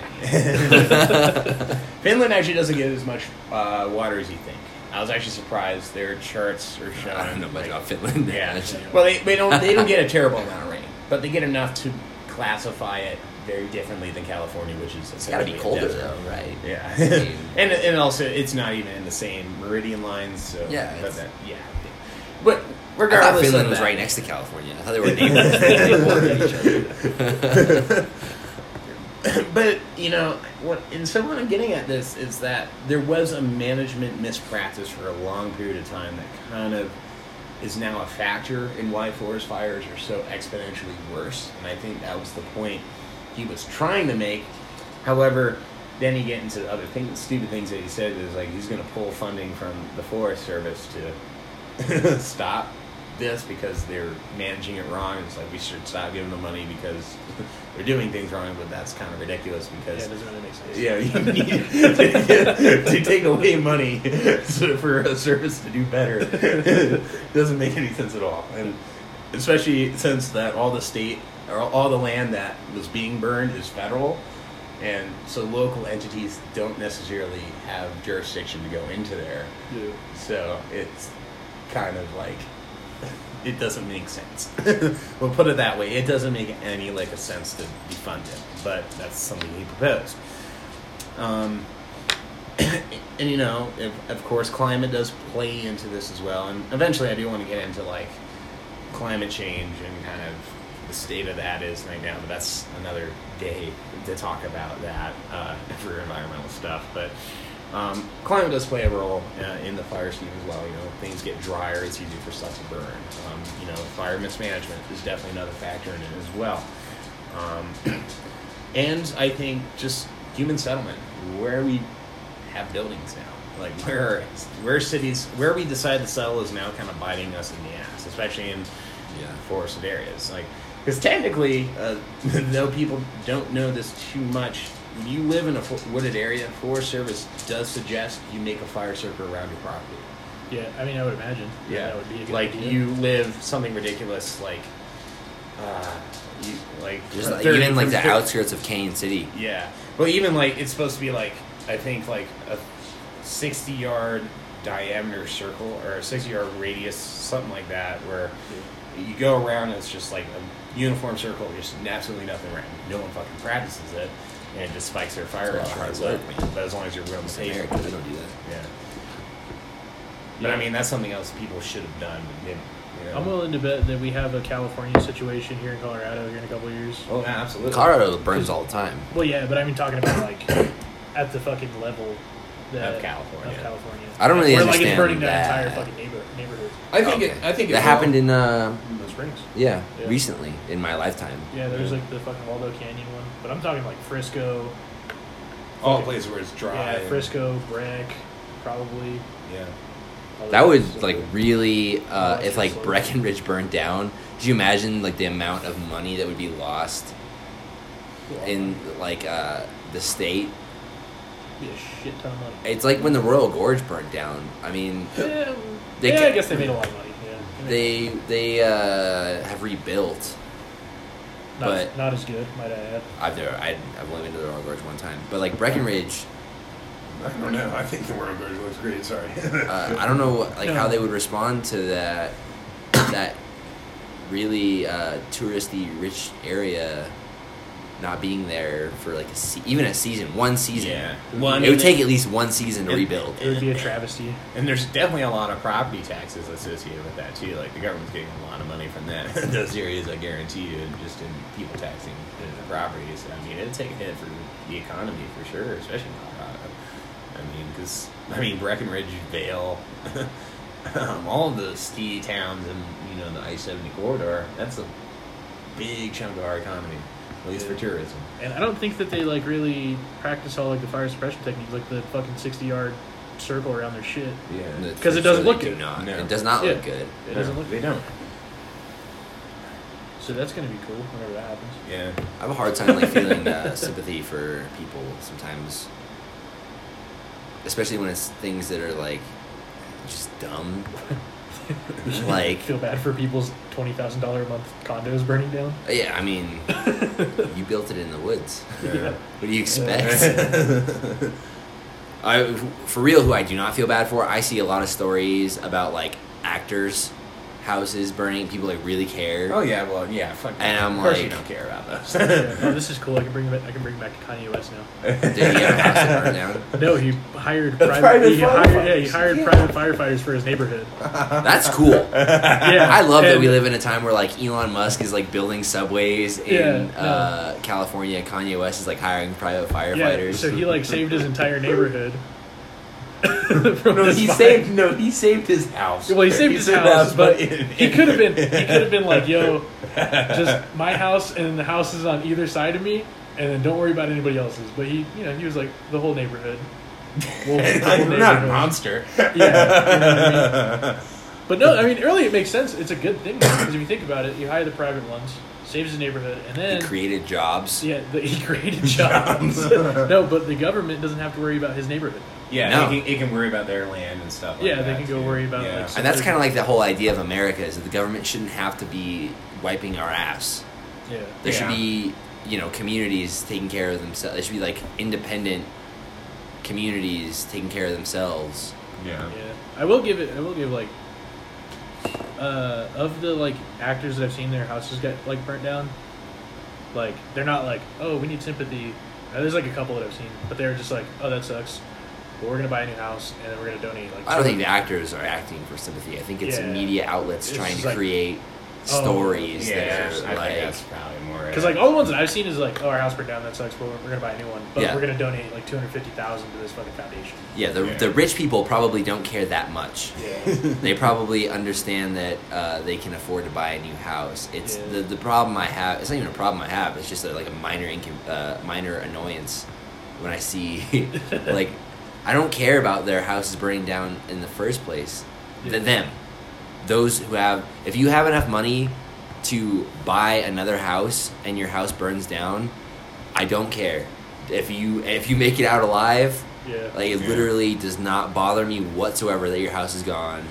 Finland actually doesn't get as much water as you think. I was actually surprised. Their charts are showing.
I don't know much about Finland.
Yeah. Well, they don't get a terrible amount of rain, but they get enough to classify it very differently than California, which is
it's got to be colder though, right?
Yeah. and also it's not even in the same meridian lines. So
yeah.
But regardless,
I thought Finland was
that,
right next to California. I thought they were neighbors.
But what I'm getting at this is that there was a management mispractice for a long period of time that kind of is now a factor in why forest fires are so exponentially worse, and I think that was the point he was trying to make. However, then you get into other things, stupid things that he said is like he's going to pull funding from the Forest Service to stop this because they're managing it wrong. It's like we should stop giving them money because they're doing things wrong, but that's kind of ridiculous because
it doesn't really make sense.
Yeah, you need to take away money for a service to do better. Doesn't make any sense at all, and especially since that all the state or all the land that was being burned is federal, and so local entities don't necessarily have jurisdiction to go into there.
Yeah.
So it's kind of like, it doesn't make sense. We'll put it that way. It doesn't make any a sense to defund it, but that's something he proposed. And of course, climate does play into this as well. And eventually, I do want to get into climate change and kind of the state of that is right now. But that's another day to talk about that for environmental stuff. But climate does play a role in the fire season as well. Things get drier; it's easier for stuff to burn. Fire mismanagement is definitely another factor in it as well. And I think just human settlement, where we have buildings now, where cities, where we decide to settle is now kind of biting us in the ass, especially in forested areas. Because technically, though people don't know this too much, when you live in a wooded area, Forest Service does suggest you make a fire circle around your property.
Yeah, I mean, I would imagine.
Yeah,
that would be a good idea.
You live something ridiculous
just even the outskirts of Canyon City.
Yeah, well, even it's supposed to be I think a 60-yard diameter circle or a 60-yard radius, something like that, where you go around and it's just a uniform circle, just absolutely nothing around. No one fucking practices it, and it just spikes their fire insurance. But as long as you're willing to pay for it,
they don't do that.
Yeah. But I mean, that's something else people should have done. But didn't,
I'm willing to bet that we have a California situation here in Colorado here in a couple of years.
Oh, absolutely.
Colorado burns all the time.
Well, yeah, but I mean, talking about at the fucking level
of California.
I don't really understand
it's burning
that.
Entire fucking neighborhood.
I think
that happened in
the Springs.
Yeah, recently in my lifetime.
Yeah, there's the fucking Waldo Canyon one, but I'm talking Frisco.
All places where it's dry.
Yeah, Frisco, Breck, probably.
Yeah.
That would really if Breckenridge burned down. Could you imagine the amount of money that would be lost in the state?
Be a shit ton of money.
It's like when the Royal Gorge burned down. I mean,
I guess they made a lot of money. Yeah,
they have rebuilt
Not as good, might I add.
I've only been to the Royal Gorge one time, but like Breckenridge.
I don't know. I think the Royal Gorge looks great. Sorry.
I don't know how they would respond to that really touristy rich area not being there for like even a season, one season.
Yeah,
it would take at least one season to rebuild.
It would be a travesty.
And there's definitely a lot of property taxes associated with that too. Like the government's getting a lot of money from that. Those areas, I guarantee you, just in people taxing the properties. I mean, it'd take a hit for the economy for sure, especially in Colorado. I mean, Breckenridge, Vail, all of the ski towns and the I-70 corridor. That's a big chunk of our economy. At least for tourism.
And I don't think that they really practice all the fire suppression techniques, like the fucking 60-yard circle around their shit.
Yeah,
because it doesn't look good.
No. It does not look good.
It doesn't look.
They don't.
So that's gonna be cool whenever that happens.
Yeah,
I have a hard time feeling sympathy for people sometimes, especially when it's things that are just dumb.
Feel bad for people's $20,000 a month condos burning down.
Yeah, I mean, you built it in the woods.
Yeah.
What do you expect? For real, who I do not feel bad for, I see a lot of stories about actors' houses burning. People really care.
Oh yeah, well yeah. Fuck
and I'm
of course you don't care about those.
Oh, this is cool. I can bring back Kanye West now.
Did he have a house that burned down?
No, he hired private firefighters for his neighborhood.
That's cool.
Yeah,
I love that we live in a time where Elon Musk is building subways in California. Kanye West is hiring private firefighters.
Yeah, so he saved his entire neighborhood.
He saved his house.
Well, he saved his house, but he could have been like, "Yo, just my house and the houses on either side of me, and then don't worry about anybody else's." But he was like the whole neighborhood.
I'm not a monster.
Yeah, you know what I mean? But no, I mean, really, it makes sense. It's a good thing because if you think about it, you hire the private ones, saves his neighborhood, and then
he created jobs.
Yeah, he created jobs. No, but the government doesn't have to worry about his neighborhood.
Yeah,
no.
He can worry about their land and stuff like that.
Yeah, they can go worry about
and that's kind of the whole idea of America is that the government shouldn't have to be wiping our ass.
Yeah.
There should be, communities taking care of themselves. There should be independent communities taking care of themselves.
Yeah.
Yeah. I will give of the actors that I've seen their houses get burnt down, they're not oh, we need sympathy. There's a couple that I've seen, but they're just oh, that sucks. But we're gonna buy a new house and then we're gonna donate.
I don't think the actors are acting for sympathy. I think it's media outlets trying to create stories that are
I think that's probably more
because all the ones that I've seen is oh, our house burned down, that sucks, but we're gonna buy a new one, but we're gonna donate $250,000 to this fucking foundation.
Yeah, the rich people probably don't care that much.
Yeah.
They probably understand that they can afford to buy a new house. It's the problem I have. It's not even a problem I have. It's just a minor annoyance when I see I don't care about their houses burning down in the first place.
Yeah.
Those who have, if you have enough money to buy another house and your house burns down, I don't care. If you make it out alive, it literally does not bother me whatsoever that your house is gone.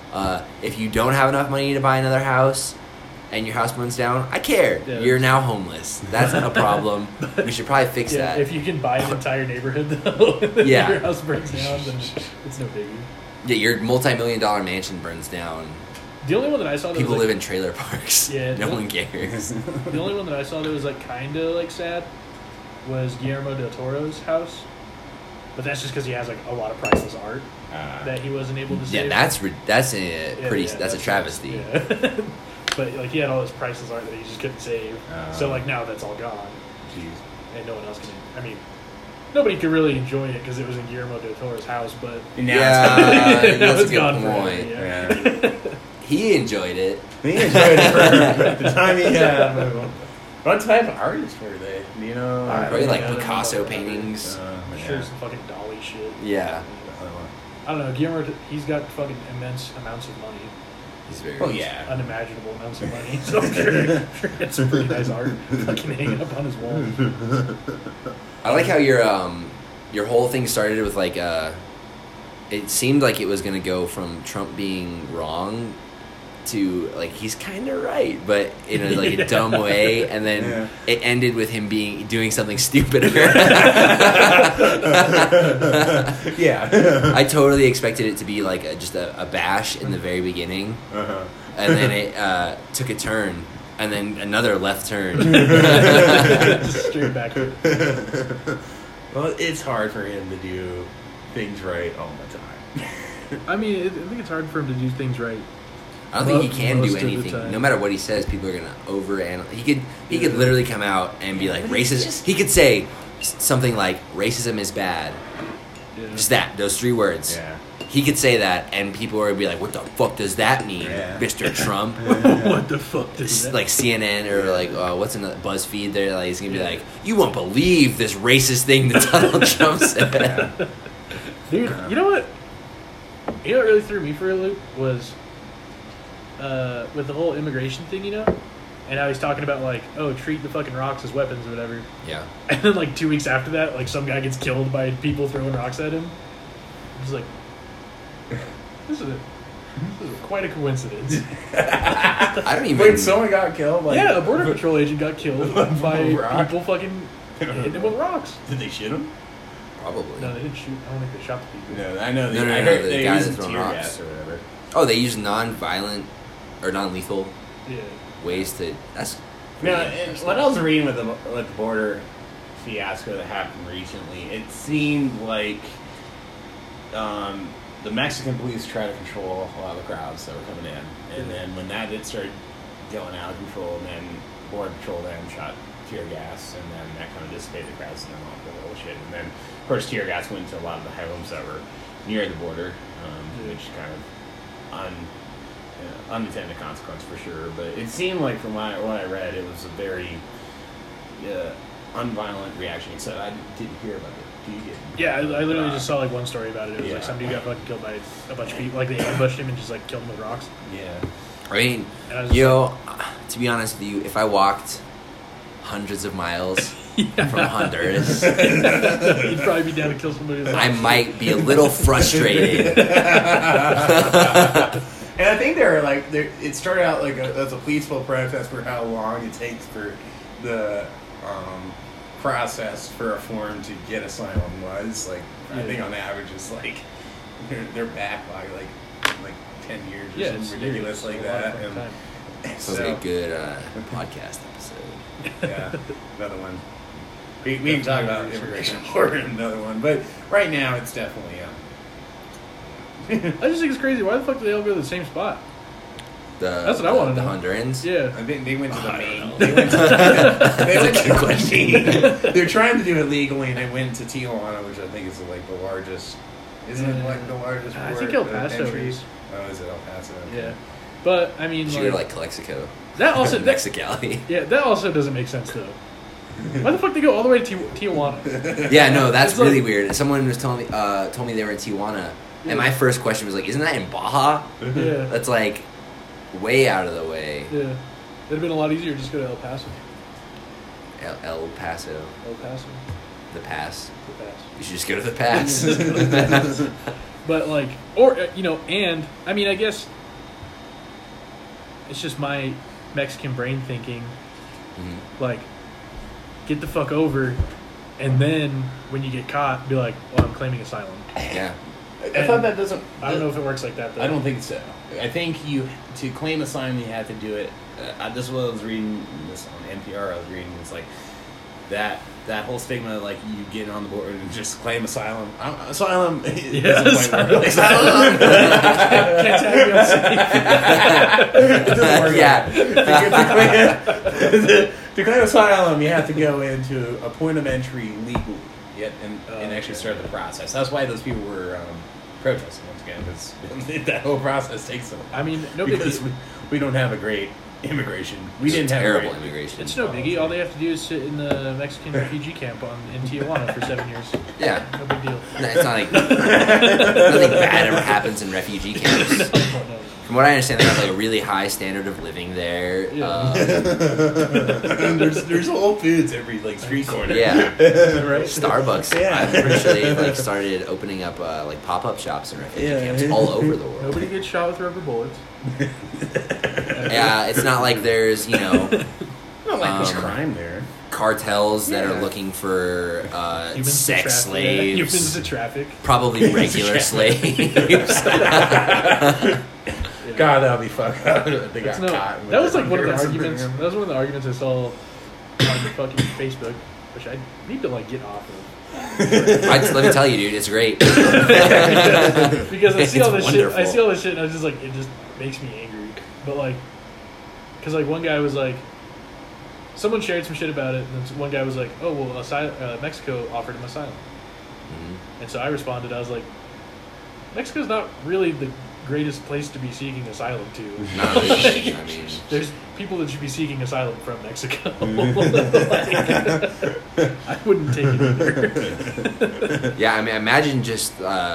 If you don't have enough money to buy another house and your house burns down, I care.
Yeah,
you're now homeless. That's a problem. We should probably fix that.
If you can buy an entire neighborhood though, and your house burns down, then it's no biggie.
Yeah, your multi-million-dollar mansion burns down.
The only one that I saw that
people live in trailer parks.
Yeah,
no one cares.
The only one that I saw that was kind of sad was Guillermo del Toro's house, but that's just because he has a lot of priceless art that he wasn't able to save.
Yeah, that's a travesty.
Yeah. But he had all this priceless art that he just couldn't save. So now that's all gone.
Jeez.
And no one else can. I mean, nobody could really enjoy it because it was in Guillermo del Toro's house. But
that's
it's
a
gone
good point.
Yeah.
He enjoyed it.
He enjoyed it for the time he had. What type of artists were they? Do you know?
Probably Picasso paintings.
I'm sure some fucking Dolly shit.
Yeah.
I don't know. Guillermo, he's got fucking immense amounts of money.
He's very
unimaginable amounts of money. So I'm sure it's some pretty nice art fucking hanging up on his wall.
I like how your whole thing started with it seemed like it was gonna go from Trump being wrong to like he's kind of right, but in a like a dumb way, and then it ended with him doing something stupider. I totally expected it to be like just a bash in the very beginning, and then it took a turn, and then another left turn.
Just straight back.
Well, it's hard for him to do things right all the time.
I mean, I think it's hard for him to do things right.
I don't think he can do anything. No matter what he says, people are gonna overanalyze. He could literally come out and be like racism. He could say something like racism is bad. Yeah. Just those 3 words.
Yeah.
He could say that, and people would be like, "What the fuck does that mean, Mr. Trump?"
What the fuck does that?
Like CNN or like what's another BuzzFeed? There, like he's gonna be like, "You won't believe this racist thing that Donald Trump said."
Dude, you know what? You know what really threw me for a loop was with the whole immigration thing, you know? And how he's talking about, like, treat the fucking rocks as weapons or whatever.
Yeah.
And then, like, 2 weeks after that, like, some guy gets killed by people throwing rocks at him. I'm just like, this is quite a coincidence.
I don't even...
Wait, someone got killed?
Like, yeah, a Border Patrol agent got killed by people fucking hitting him with rocks.
Did they shoot him?
Probably.
No, they didn't shoot. I don't think they shot the people.
No, I know. I heard they used tear gas or whatever.
Oh, they use non-violent or non-lethal ways to... That's...
No, and what I was reading with the border fiasco that happened recently, it seemed like the Mexican police tried to control a lot of the crowds that were coming in. And then when that did start going out of control, and then Border Patrol then shot tear gas, and then that kind of dissipated the crowds, and then all the bullshit. And then, of course, tear gas went to a lot of the homes that were near the border, which kind of unintended consequence for sure. But it seemed like from what I read, it was a very unviolent reaction. So I didn't hear about it.
Yeah, I literally just saw like one story about it. It was like some dude got fucking killed by a bunch of people. Like they ambushed him and just like killed him with rocks.
Yeah.
I mean, to be honest with you, if I walked hundreds of miles from Honduras,
you'd probably be down to kill somebody.
I might be a little frustrated.
And I think it started out like as a peaceful protest for how long it takes for the process for a foreign to get asylum was. Like, I think on average it's like they're back by like 10 years or something ridiculous like that.
Sounds like a good podcast episode.
Yeah, another one. We can talk about immigration more in another one, but right now it's definitely
I just think it's crazy. Why the fuck do they all go to the same spot? That's what I want to know.
The Hondurans?
Yeah.
I think they went to the main. They went to They're trying to do it legally, and they went to Tijuana, which I think is like the largest. Isn't it like the largest?
I think El Paso is.
Oh, is it El Paso?
Yeah. But I mean,
you're like Calexico.
That also
Mexicali.
Yeah, that also doesn't make sense though. Why the fuck they go all the way to Tijuana?
Yeah, no, that's really weird. Someone was told me they were in Tijuana, and my first question was like, "Isn't that in Baja?"
Yeah,
that's like way out of the way.
Yeah, it'd have been a lot easier to just go to El Paso.
El Paso.
El Paso.
The Pass.
The Pass.
You should just go to the Pass.
But like, or and I mean, I guess it's just my Mexican brain thinking, like, get the fuck over, and then when you get caught, be like, well, I'm claiming asylum.
Yeah.
I thought that doesn't...
I don't know if it works like that, though.
I don't think so. I think to claim asylum, you have to do it... this is what I was reading this on NPR. I was reading, it's like, that whole stigma, like, you get on the board and just claim asylum. Asylum... Asylum! Can't tag me on safe. It doesn't work.
Yeah.
To claim asylum, you have to go into a point of entry legally and actually start the process. That's why those people were protesting once again, because that whole process takes so long.
I mean,
because we don't have a great immigration. We didn't have
terrible immigration.
It's no biggie. All they have to do is sit in the Mexican refugee camp in Tijuana for 7 years.
Yeah.
No big deal.
No, it's not like nothing bad ever happens in refugee camps.
No.
From what I understand, they have like a really high standard of living there.
Yeah.
And there's Whole Foods every like street corner.
Yeah.
Right.
Starbucks.
Yeah.
I'm pretty sure they like started opening up like pop-up shops in refugee camps all over the world.
Nobody gets shot with rubber bullets.
Yeah, it's not like there's, you know,
not like there's crime there.
Cartels that are looking for sex slaves.
Humans to traffic.
Probably regular slaves.
God, that would be fucked up. They got caught.
That was like one of the arguments. That was one of the arguments I saw on fucking Facebook, which I need to like get off of.
Let me tell you, dude, it's great.
Because I see all this shit. I see all this shit, and I was just like, it just makes me angry. But like, because like one guy was like, someone shared some shit about it, and then one guy was like, "Oh well, Mexico offered him asylum," and so I responded. I was like, "Mexico's not really the greatest place to be seeking asylum to.
No, I mean,
there's people that should be seeking asylum from Mexico. I wouldn't take it either."
Yeah, I mean, imagine just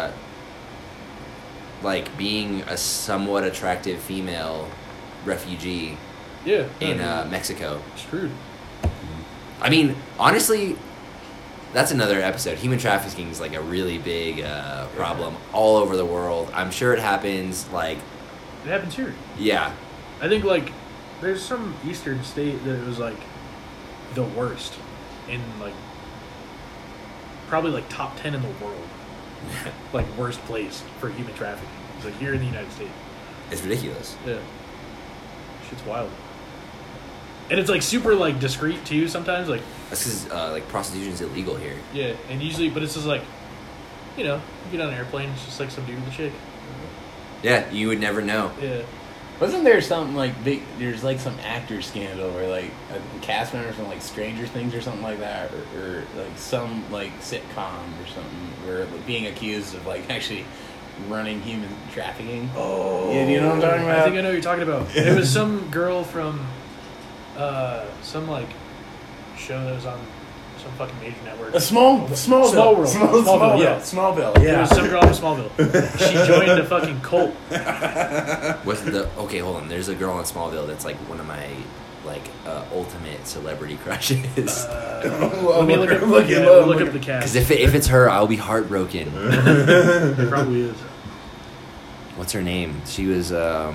like being a somewhat attractive female refugee.
Yeah,
in Mexico.
Screwed.
I mean, honestly, that's another episode. Human trafficking is like a really big problem all over the world. I'm sure it happens. Like,
it happens here.
Yeah,
I think like there's some eastern state that it was like the worst in like probably like top 10 in the world. Like worst place for human trafficking. It's like here in the United States.
It's ridiculous.
Yeah, shit's wild. And it's like super like discreet too sometimes. Like
that's because like prostitution is illegal here.
Yeah, and usually, but it's just like, you know, you get on an airplane, it's just like some dude with a chick.
Yeah, you would never know.
Yeah.
Wasn't there something like there's like some actor scandal where like a cast member from like Stranger Things or something like that, or like some like sitcom or something where like, being accused of like actually running human trafficking.
Oh,
yeah, do you know what I'm talking about?
I think I know what you're talking about. It was some girl from some like show that was on some fucking major network.
Smallville. Smallville. Yeah.
It was some girl from Smallville. She joined a fucking cult.
Okay, hold on. There's a girl in Smallville that's like one of my like ultimate celebrity crushes.
Let me look up the cast.
Because if it's her, I'll be heartbroken.
It probably is.
What's her name? She was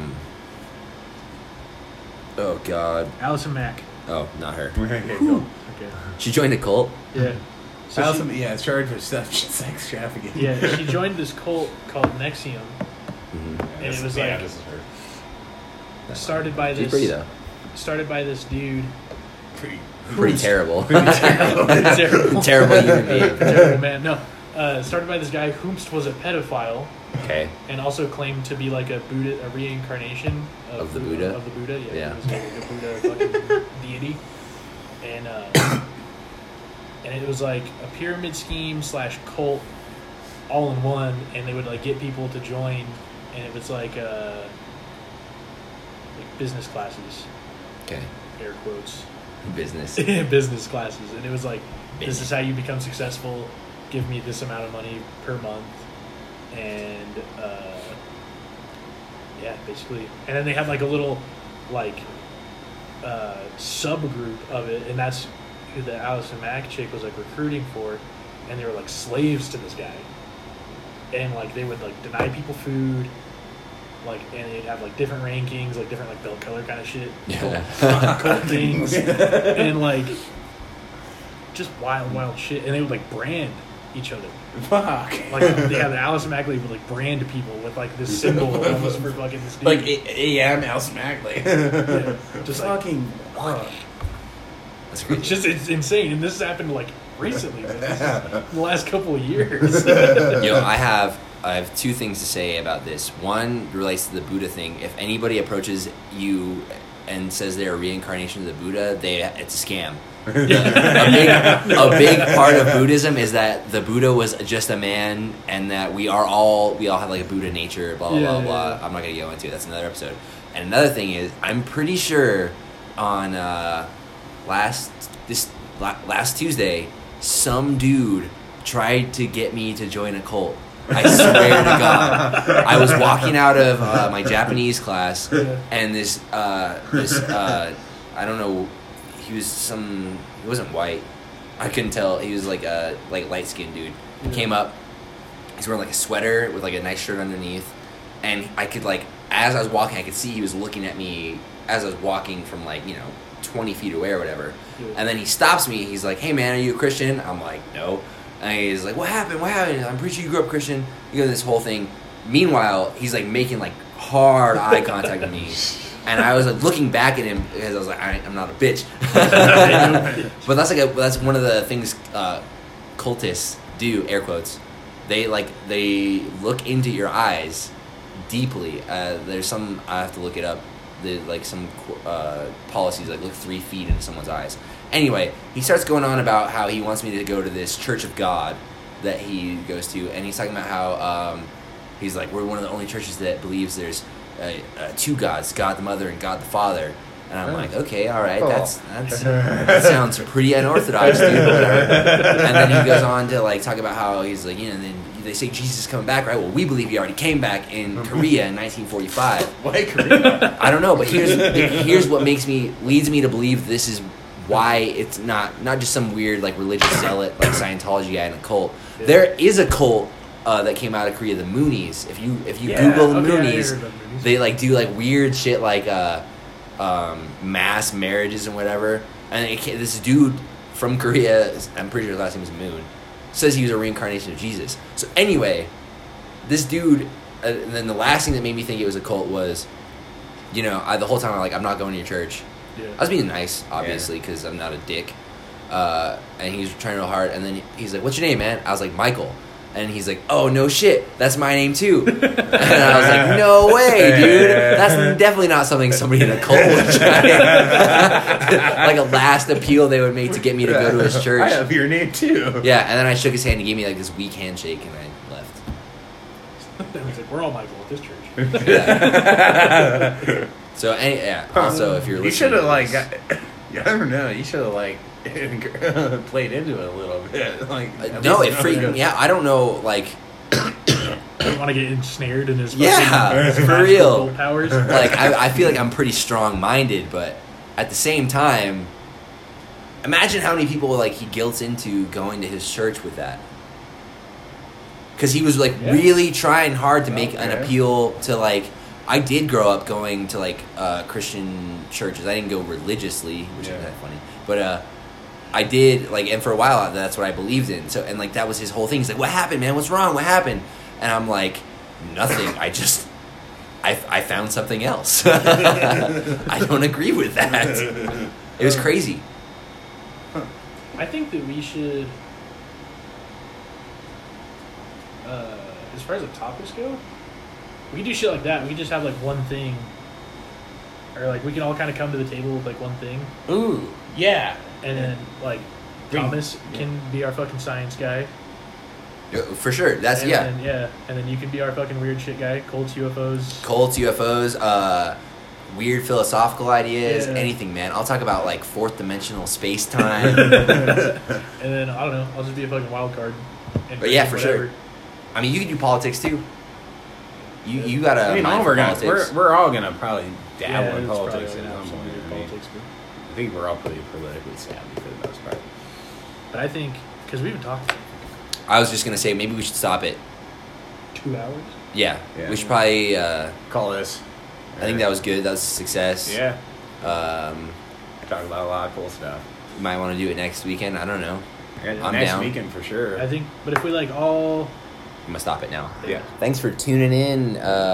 oh God.
Allison Mack.
Oh, not her.
Okay, cool.
Okay.
She joined a cult.
Yeah. So
Allison, charged with sex trafficking.
Yeah, she joined this cult called NXIVM, and it was like
this is her.
started by
She's
this.
pretty though.
Started by this dude.
Pretty terrible.
Terrible.
Terrible human being.
Terrible man. No. Started by this guy whomst was a pedophile.
Okay.
And also claimed to be like a reincarnation
of the Buddha.
Of the Buddha,
Yeah.
He was like a Buddha fucking deity, and it was like a pyramid scheme / cult, all in one. And they would like get people to join, and it was like business classes.
Okay.
Air quotes.
Business.
Business classes, and it was like, this is how you become successful. Give me this amount of money per month. And yeah, basically, and then they had like a little like subgroup of it, and that's who the Allison Mack chick was like recruiting for, and they were like slaves to this guy, and like they would like deny people food, like, and they'd have like different rankings, like different like belt color kind of shit, cult things, and like just wild shit, and they would like brand each other.
Fuck.
Like they have the Allison Mack would like brand people with like this symbol almost for fucking this dude.
Like A.M. Allison Mack.
Yeah, just
fucking.
That's crazy.
It's insane, and this has happened like recently, like, in the last couple of years.
Yo, I have two things to say about this. One relates to the Buddha thing. If anybody approaches you and says they're a reincarnation of the Buddha, it's a scam. A big part of Buddhism is that the Buddha was just a man, and that we all have like a Buddha nature, blah blah blah. I'm not gonna go into it. That's another episode. And another thing is, I'm pretty sure on last Tuesday, some dude tried to get me to join a cult. I swear to God, I was walking out of my Japanese class, and this I don't know. He wasn't white. I couldn't tell. He was like a light skinned dude. He came up. He's wearing like a sweater with like a nice shirt underneath, and I could like as I was walking, I could see he was looking at me as I was walking from 20 feet away or whatever.
Yeah.
And then he stops me. He's like, "Hey man, are you a Christian?" I'm like, "No." And he's like, "What happened? What happened?" I'm pretty sure you grew up Christian. You go this whole thing. Meanwhile, he's like making like hard eye contact with me. And I was like looking back at him because I was like, I'm not a bitch. But that's one of the things cultists do, air quotes. They look into your eyes deeply. There's some, I have to look it up. Some policies look 3 feet into someone's eyes. Anyway, he starts going on about how he wants me to go to this Church of God that he goes to, and he's talking about how he's like, we're one of the only churches that believes there's two gods, God the Mother and God the Father. And I'm like, okay, all right, that sounds pretty unorthodox, dude. And then he goes on to talk about how he's like, then they say Jesus is coming back, right? Well, we believe he already came back in Korea in 1945.
Why Korea?
I don't know, but here's what leads me to believe this is why it's not just some weird religious zealot like Scientology guy in a cult. Yeah. There is a cult that came out of Korea, the Moonies. If you Google the Moonies, they do weird shit mass marriages and whatever. And this dude from Korea, I'm pretty sure his last name is Moon, says he was a reincarnation of Jesus. So anyway, this dude, and then the last thing that made me think it was a cult was, the whole time I'm not going to your church. Yeah. I was being nice, obviously, because I'm not a dick. And he was trying real hard, and then he's like, "What's your name, man?" I was like, "Michael." And he's like, "Oh, no shit, that's my name too." And I was like, "No way, dude. That's definitely not something somebody in a cult would try." Like a last appeal they would make to get me to go to his church.
I have your name too.
Yeah, and then I shook his hand and he gave me this weak handshake, and I left.
He's like, "We're all Michael at this church."
Yeah. So, also, if you're listening...
You should have, I don't know, you should have, played into it a little bit.
No, it freaked me out. I don't know,
You want to get ensnared in his
for real
powers?
I feel like I'm pretty strong-minded, but at the same time, imagine how many people, he guilts into going to his church with that. Because he was, really trying hard to make an appeal to, I did grow up going to Christian churches. I didn't go religiously, which is kind of funny, but I did and for a while that's what I believed in. So and that was his whole thing. He's like, "What happened, man? What's wrong? What happened?" And I'm like, "Nothing. I found something else. I don't agree with that." It was crazy.
I think that we should, as far as the topics go, we can do shit like that. We can just have one thing, or we can all kind of come to the table with one thing.
Ooh, yeah.
And then Thomas can be our fucking science guy.
For sure, that's
and then you can be our fucking weird shit guy. Cults, UFOs, weird philosophical ideas, anything, man. I'll talk about fourth dimensional space time. And then I don't know. I'll just be a fucking wild card.
But yeah, for sure. I mean, you can do politics too. You gotta.
I mean, we're all gonna probably dabble in politics at some point. I think we're all pretty politically savvy for the most part.
But I think because we haven't talked.
I was just gonna say maybe we should stop it.
2 hours.
Yeah. We should probably
call this.
I think that was good. That was a success.
Yeah. I talked about a lot of cool stuff.
You might want to do it next weekend. I don't know.
I'm next down. Weekend for sure.
I think, but if we all.
I'm gonna stop it now.
Yeah.
Thanks for tuning in.